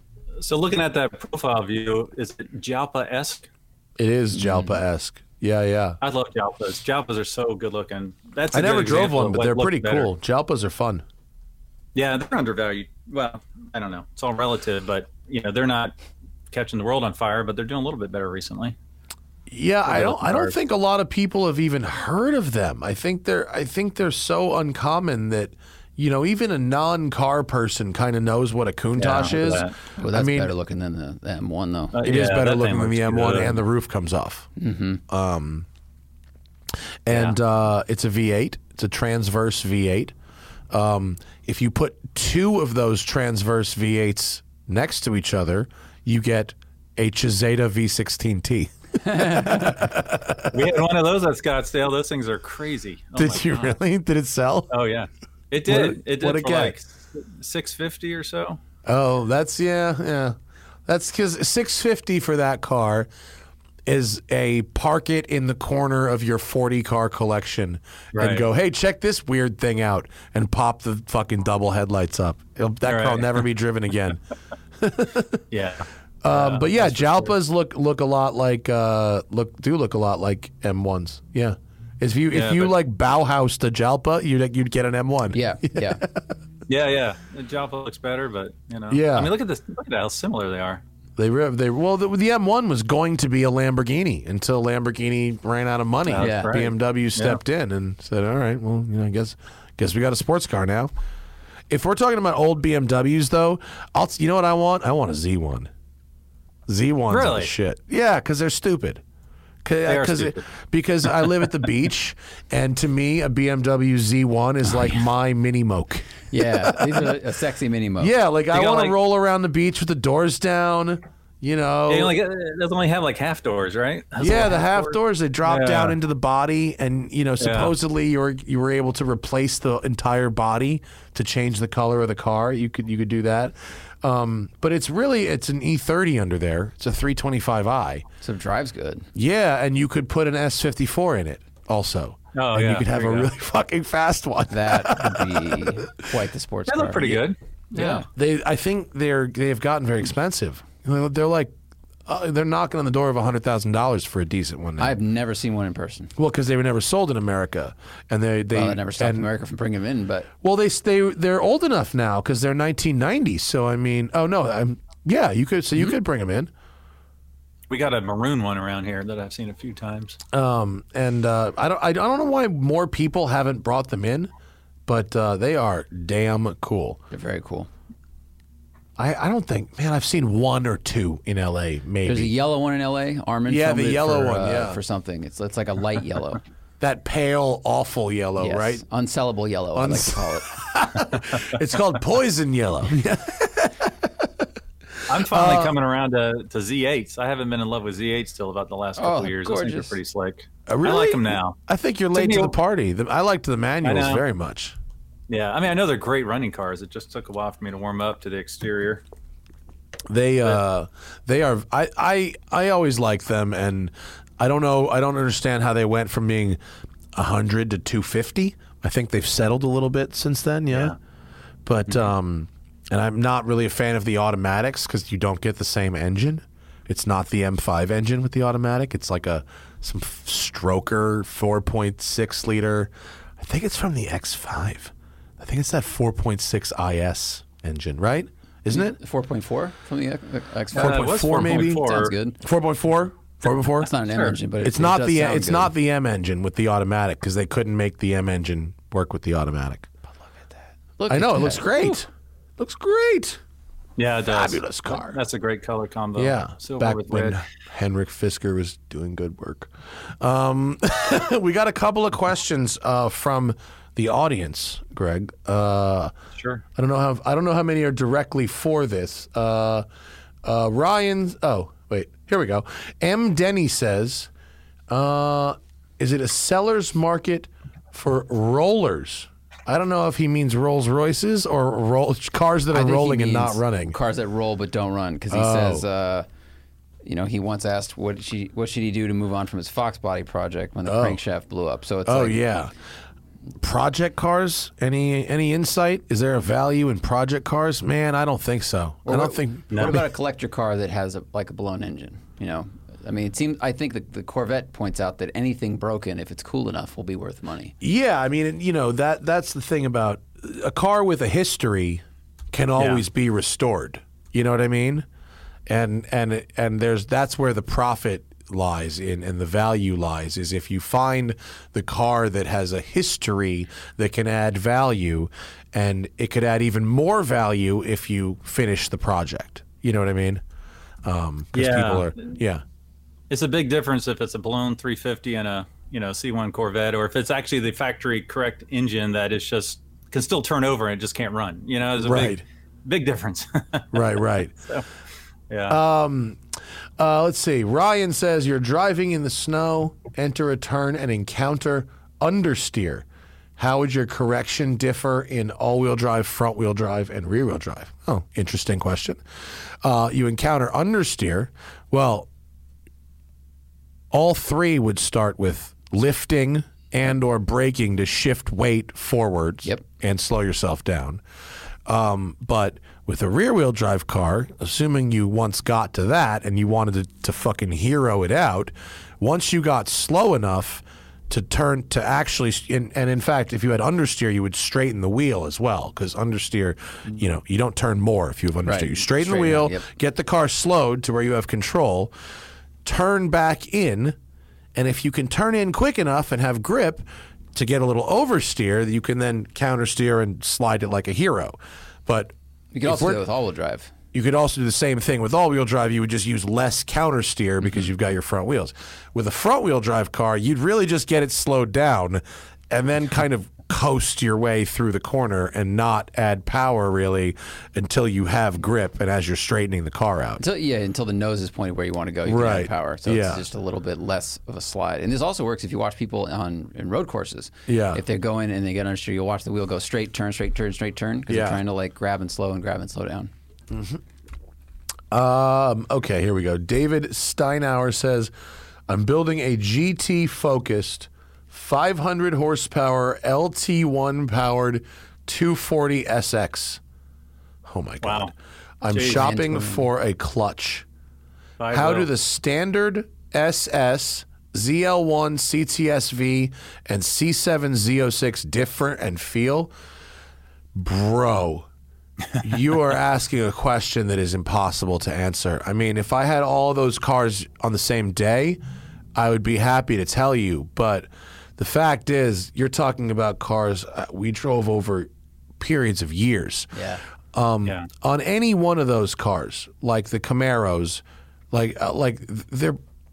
So looking at that profile view, is it Jalpa-esque? It is Jalpa-esque. Yeah, yeah. I love Jalpas. Jalpas are so good looking. That's a I never good drove example one, of but what they're looks pretty better. cool. Jalpas are fun. Yeah, they're undervalued. Well, I don't know. It's all relative, but you know, they're not catching the world on fire, but they're doing a little bit better recently. Yeah, I don't. I don't cars. think a lot of people have even heard of them. I think they're. I think they're so uncommon that you know, even a non-car person kind of knows what a Countach Yeah, is. that. Well, that's I mean, better looking than the, the M one, though. Uh, it is yeah, better that looking thing than the looks M one, good. and the roof comes off. Mm-hmm. Um, and uh, it's a V eight. It's a transverse V eight. Um, if you put two of those transverse V eights next to each other, you get a Chizeta V sixteen T. We had one of those at Scottsdale. Those things are crazy. Oh Did my you God. really? Did it sell? Oh yeah, it What did. did- it did what'd it for get? like six fifty or so. Oh, that's yeah, yeah. That's because six fifty for that car is a park it in the corner of your forty car collection and Right. go, hey, check this weird thing out, and pop the fucking double headlights up. It'll, that car will Right. never be driven again. Yeah. Um, but yeah, that's for sure. Jalpas look look a lot like uh, look do look a lot like M ones. Yeah, if you Yeah, if you but- like Bauhaus to Jalpa, you'd you'd get an M one. Yeah, yeah. Yeah, yeah. The Jalpa looks better, but you know. Yeah. I mean, look at this. Look at how similar they are. They re- they well the, the M one was going to be a Lamborghini until Lamborghini ran out of money. That's Yeah. right. B M W stepped in and said, "All right, well, you know, I guess guess we got a sports car now." If we're talking about old B M Ws though, I'll you know what I want? I want a Z one. Z ones are the Really? shit. Yeah, because they're stupid. are Cause stupid. because I live at the beach, and to me, a B M W Z one is like my mini moke. Yeah, these are a sexy mini mo. Yeah, like I got, want to like- roll around the beach with the doors down. You know, They only, it doesn't only have like half doors, right? Has yeah, little the half doors. doors they drop Yeah. down into the body, and you know supposedly you were you were able to replace the entire body to change the color of the car. You could you could do that, um, but it's really it's an E thirty under there. It's a three twenty-five i. So it drives good. Yeah, and you could put an S fifty-four in it also. Oh, and you yeah, could have there a you go. really fucking fast one. That would be quite the sports They car. look pretty good. Yeah. They, I think they're they have gotten very expensive. They're like, uh, they're knocking on the door of a hundred thousand dollars for a decent one now. I've never seen one in person. well, because they were never sold in America, and they they Well, that never stopped and- America from bringing them in, but Well, they they they're old enough now because they're nineteen ninety. So I mean, oh no, I'm yeah, you could so you could bring them in. We got a maroon one around here that I've seen a few times. Um, and uh, I don't I don't know why more people haven't brought them in, but uh, they are damn cool. they're very cool. I, I don't think, man, I've seen one or two in L A, maybe. There's a yellow one in L A. Armin Yeah, filmed the it yellow for, one, uh, yeah. for something. It's it's like a light yellow. that pale, awful yellow, Yes. right? Unsellable yellow, I like to call it. It's called poison yellow. I'm Uh, finally coming around to, to Z eights. I haven't been in love with Z eights till about the last couple Oh, of years. Those things gorgeous. are pretty slick. Uh, really? I like them now. I think you're late me to a- the party. The, I liked the manuals know. very much. Yeah, I mean, I know they're great running cars. It just took a while for me to warm up to the exterior. They uh they are I I I always liked them, and I don't know I don't understand how they went from being one hundred to two fifty. I think they've settled a little bit since then, yeah. Yeah. But um and I'm not really a fan of the automatics cuz you don't get the same engine. It's not the M five engine with the automatic. It's like a some stroker four point six liter. I think it's from the X five. I think it's that four point six I S engine, right? Isn't it? four point four from the X Uh, five. it was four maybe? four point four. Sounds good. four point four? four point four? It's not an M Sure. engine, but it, It's it not does the sound it's good. not the M engine with the automatic because they couldn't make the M engine work with the automatic. Look I at know it that. looks great. Looks great. Yeah, it does. Fabulous car. That's a great color combo. Yeah, silver back with when red. Henrik Fisker was doing good work. Um, we got a couple of questions uh, from the audience, Greg. Uh, Sure. I don't know how I don't know how many are directly for this. Uh, uh, Ryan's. Oh, wait. Here we go. M. Denny says, uh, "Is it a seller's market for rollers?" I don't know if he means Rolls Royces or roll, cars that I are think he rolling and not means running. Cars that roll but don't run, because he Oh. says, uh, you know, he once asked what she what should he do to move on from his Fox body project when the crankshaft blew up. So it's Oh like, yeah. Project cars? Any any insight? Is there a value in project cars? Man, I don't think so. I don't think. What about a collector car that has a, like a blown engine? You know, I mean, it seems. I think the, the Corvette points out that anything broken, if it's cool enough, will be worth money. Yeah, I mean, you know that that's the thing about a car with a history can always be restored. You know what I mean? And and and there's that's where the profit lies in and the value lies is if you find the car that has a history that can add value, and it could add even more value if you finish the project. You know what I mean? Um, 'cause Yeah. people are, yeah. It's a big difference if it's a blown three fifty and a you know C one Corvette, or if it's actually the factory correct engine that is just can still turn over and just can't run. You know, there's a Right. big big difference. Right, right. So, yeah. Um, uh, let's see. Ryan says you're driving in the snow, enter a turn, and encounter understeer. How would your correction differ in all-wheel drive, front-wheel drive, and rear-wheel drive? Oh, interesting question. Uh, you encounter understeer. Well, all three would start with lifting and or braking to shift weight forwards Yep. and slow yourself down. Um, but with a rear-wheel drive car, assuming you once got to that and you wanted to, to fucking hero it out, once you got slow enough to turn to actually, in, and in fact, if you had understeer, you would straighten the wheel as well, because understeer, you know, you don't turn more if you have understeer. Right. You straighten the Straighten wheel, it, yep. get the car slowed to where you have control, turn back in, and if you can turn in quick enough and have grip to get a little oversteer, you can then countersteer and slide it like a hero. But You can if also we're- do it with all-wheel drive. you could also do the same thing with all-wheel drive. You would just use less countersteer because you've got your front wheels. With a front-wheel drive car, you'd really just get it slowed down and then kind of coast your way through the corner and not add power really until you have grip and as you're straightening the car out. Until, yeah, until the nose is pointed where you want to go, you can Right. add power. So Yeah. it's just a little bit less of a slide. And this also works if you watch people on in road courses. Yeah. If they're going and they get understeer, you'll watch the wheel go straight, turn, straight, turn, straight, turn, because Yeah. they're trying to like grab and slow and grab and slow down. Um, okay, here we go. David Steinauer says, I'm building a G T focused five hundred horsepower L T one powered two forty S X. Oh my God. Wow. I'm Jeez. shopping Twin. for a clutch. Five How oh. do the standard S S, Z L one, C T S V, and C seven Z oh six differ and feel? Bro, you are asking a question that is impossible to answer. I mean, if I had all those cars on the same day, I would be happy to tell you. But the fact is, you're talking about cars uh, we drove over periods of years. Yeah. Um, Yeah. On any one of those cars, like the Camaros, like uh, like they're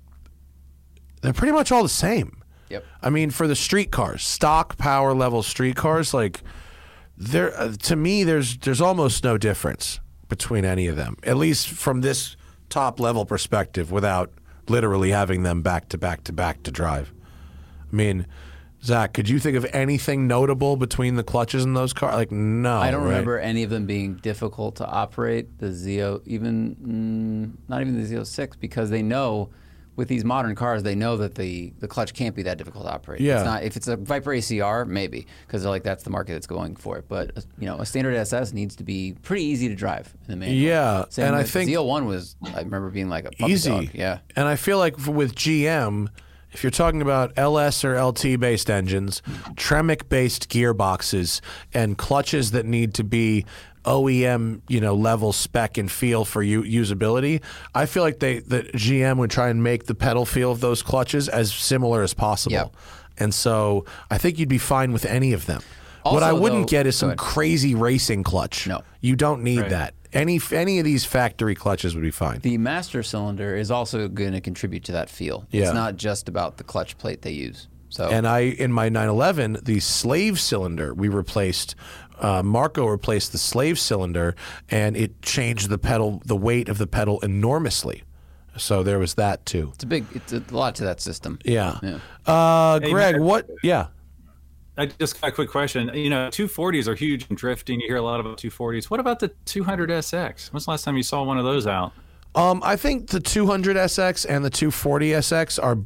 they're pretty much all the same. Yep. I mean, for the street cars, stock power level street cars, like there uh, to me, there's there's almost no difference between any of them, at least from this top level perspective, without literally having them back to back to back to drive. I mean, Zach, could you think of anything notable between the clutches in those cars? Like, no. I don't right? remember any of them being difficult to operate. The Z O, even mm, not even the Z oh six, because they know with these modern cars, they know that the, the clutch can't be that difficult to operate. Yeah. It's not, if it's a Viper A C R, maybe, because they're like that's the market that's going for it. But uh, you know, a standard S S needs to be pretty easy to drive in the manual. Yeah, Same and I with think- Z oh one was. I remember being like a puppy Easy. dog. Yeah. And I feel like f- with G M, if you're talking about L S or L T based engines, Tremec based gearboxes, and clutches that need to be O E M, you know, level spec and feel for u- usability, I feel like they that G M would try and make the pedal feel of those clutches as similar as possible. Yep. And so I think you'd be fine with any of them. what Also, I wouldn't though- get is go some ahead. crazy racing clutch. No. You don't need Right. that. Any any of these factory clutches would be fine. The master cylinder is also going to contribute to that feel. Yeah. It's not just about the clutch plate they use. So And I, in my nine eleven, the slave cylinder we replaced. Uh, Marco replaced the slave cylinder, and it changed the pedal, the weight of the pedal enormously. So there was that too. it's a big, it's a lot to that system. Yeah. Yeah. Uh, Hey, Greg, Matt. what? Yeah. I just got a quick question. You know, two forties are huge in drifting. You hear a lot about two forties. What about the two hundred S X? When's the last time you saw one of those out? Um, I think the two hundred S X and the two forty S X are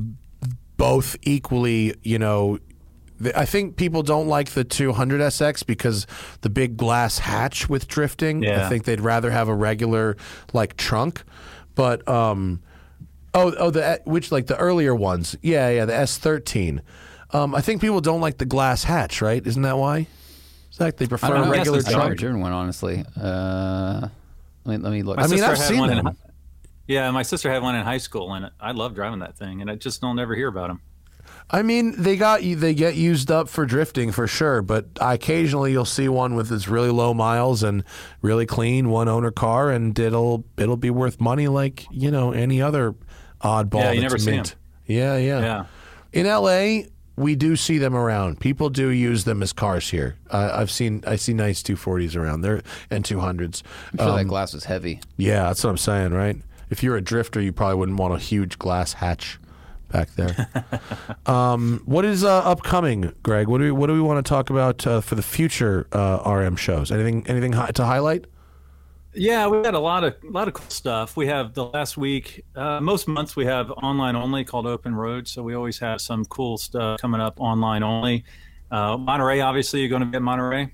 both equally, you know, th- I think people don't like the two hundred S X because the big glass hatch with drifting. I Yeah. think they'd rather have a regular like trunk. But um, oh oh the which like the earlier ones, yeah yeah the S thirteen. Um, I think people don't like the glass hatch, right? Isn't that why? Zach, they I prefer don't know. a I guess regular it's I've never trunk. driven one, honestly. Uh, let me, let me look. My I mean, sister I've had seen one in them. hi- Yeah, my sister had one in high school, and I love driving that thing, and I just don't ever hear about them. I mean, they got they get used up for drifting for sure, but occasionally you'll see one with its really low miles and really clean one owner car, and it'll it'll be worth money like, you know, any other oddball. Yeah, you that's never see mint. them. Yeah, yeah, Yeah. In L A, we do see them around. People do use them as cars here. Uh, I've seen I see nice two forties around there and two hundreds. I'm sure Um, that glass was heavy. Yeah, that's what I'm saying, right? If you're a drifter, you probably wouldn't want a huge glass hatch back there. um, what is uh, upcoming, Greg? What do we what do we want to talk about uh, for the future uh, R M shows? Anything anything hi- to highlight? Yeah, we had a lot of a lot of cool stuff. We have the last week, uh, most months we have online only called Open Road, so we always have some cool stuff coming up online only. Uh, Monterey, obviously, you're going to be at Monterey.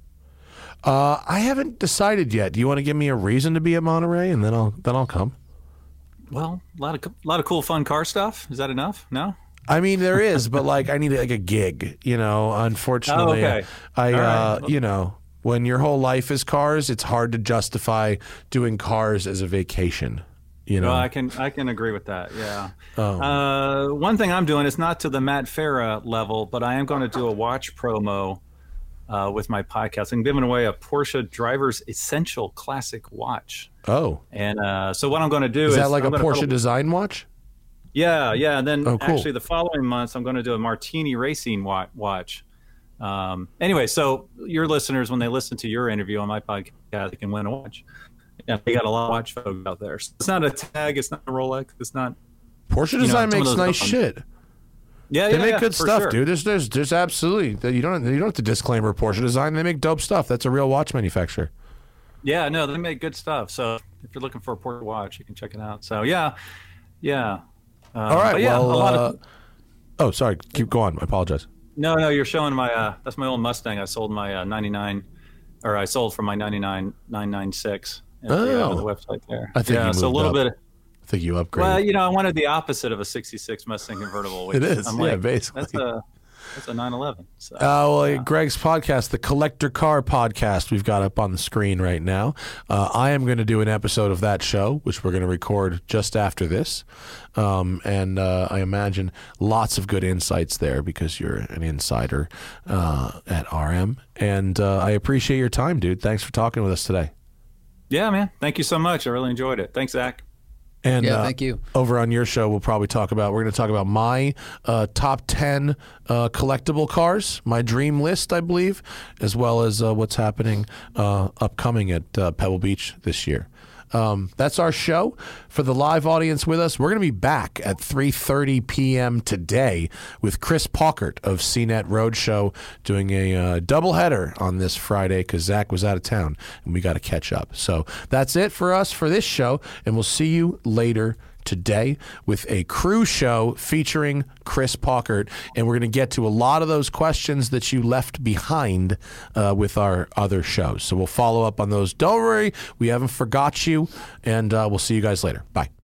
Uh, I haven't decided yet. Do you want to give me a reason to be at Monterey, and then I'll then I'll come? Well, a lot of a lot of cool, fun car stuff. Is that enough? No. I mean, there is, but like, I need like a gig. You know, unfortunately, Oh, okay. I, All uh, right. you know, when your whole life is cars, it's hard to justify doing cars as a vacation. You know, Well, I can I can agree with that. Yeah. Oh. Uh, one thing I'm doing is not to the Matt Farah level, but I am going to do a watch promo uh, with my podcast. I'm giving away a Porsche Driver's Essential Classic watch. oh, And uh, so what I'm going to do is is that like I'm a gonna Porsche put design watch? Yeah, yeah. And then Oh, cool. actually the following months, I'm going to do a Martini Racing wa- watch. Um, anyway, so your listeners, when they listen to your interview on my podcast, they can win a watch. Yeah, they got a lot of watch folks out there. So it's not a tag. It's not a Rolex. It's not. Porsche know, design some of makes those nice dumb- shit. Yeah, They yeah, make yeah, good for stuff, sure. dude. There's, there's, there's absolutely you don't, you don't have to disclaimer Porsche design. They make dope stuff. That's a real watch manufacturer. Yeah, no, they make good stuff. So if you're looking for a Porsche watch, you can check it out. So yeah, yeah. Uh, All right. but yeah, well, a lot uh, of. oh, sorry. Keep going. I apologize. No, no, you're showing my. Uh, that's my old Mustang. I sold my uh, ninety-nine, or I sold from my ninety-nine nine ninety-six. At the, uh, Oh. the website there. I think yeah, you so a moved little up. bit. I think you upgraded. Well, you know, I wanted the opposite of a sixty-six Mustang convertible. Which It is, I'm yeah, like, basically. That's a that's a nine eleven. So, Uh, well, Greg's podcast, the Collector Car Podcast, we've got up on the screen right now. Uh, I am going to do an episode of that show, which we're going to record just after this. Um, and uh, I imagine lots of good insights there because you're an insider uh, at R M. And uh, I appreciate your time, dude. Thanks for talking with us today. yeah, man. Thank you so much. I really enjoyed it. Thanks, Zach. And Yeah, uh, thank you. over on your show, we'll probably talk about, we're going to talk about my uh, top ten uh, collectible cars, my dream list, I believe, as well as uh, what's happening uh, upcoming at uh, Pebble Beach this year. Um, that's our show. For the live audience with us, we're going to be back at three thirty p.m. today with Chris Pockert of C net Roadshow doing a uh, doubleheader on this Friday because Zach was out of town and we got to catch up. So that's it for us for this show, and we'll see you later today with a crew show featuring Chris Pockert, and we're going to get to a lot of those questions that you left behind uh, with our other shows. So we'll follow up on those. Don't worry, we haven't forgot you, and uh, we'll see you guys later. Bye.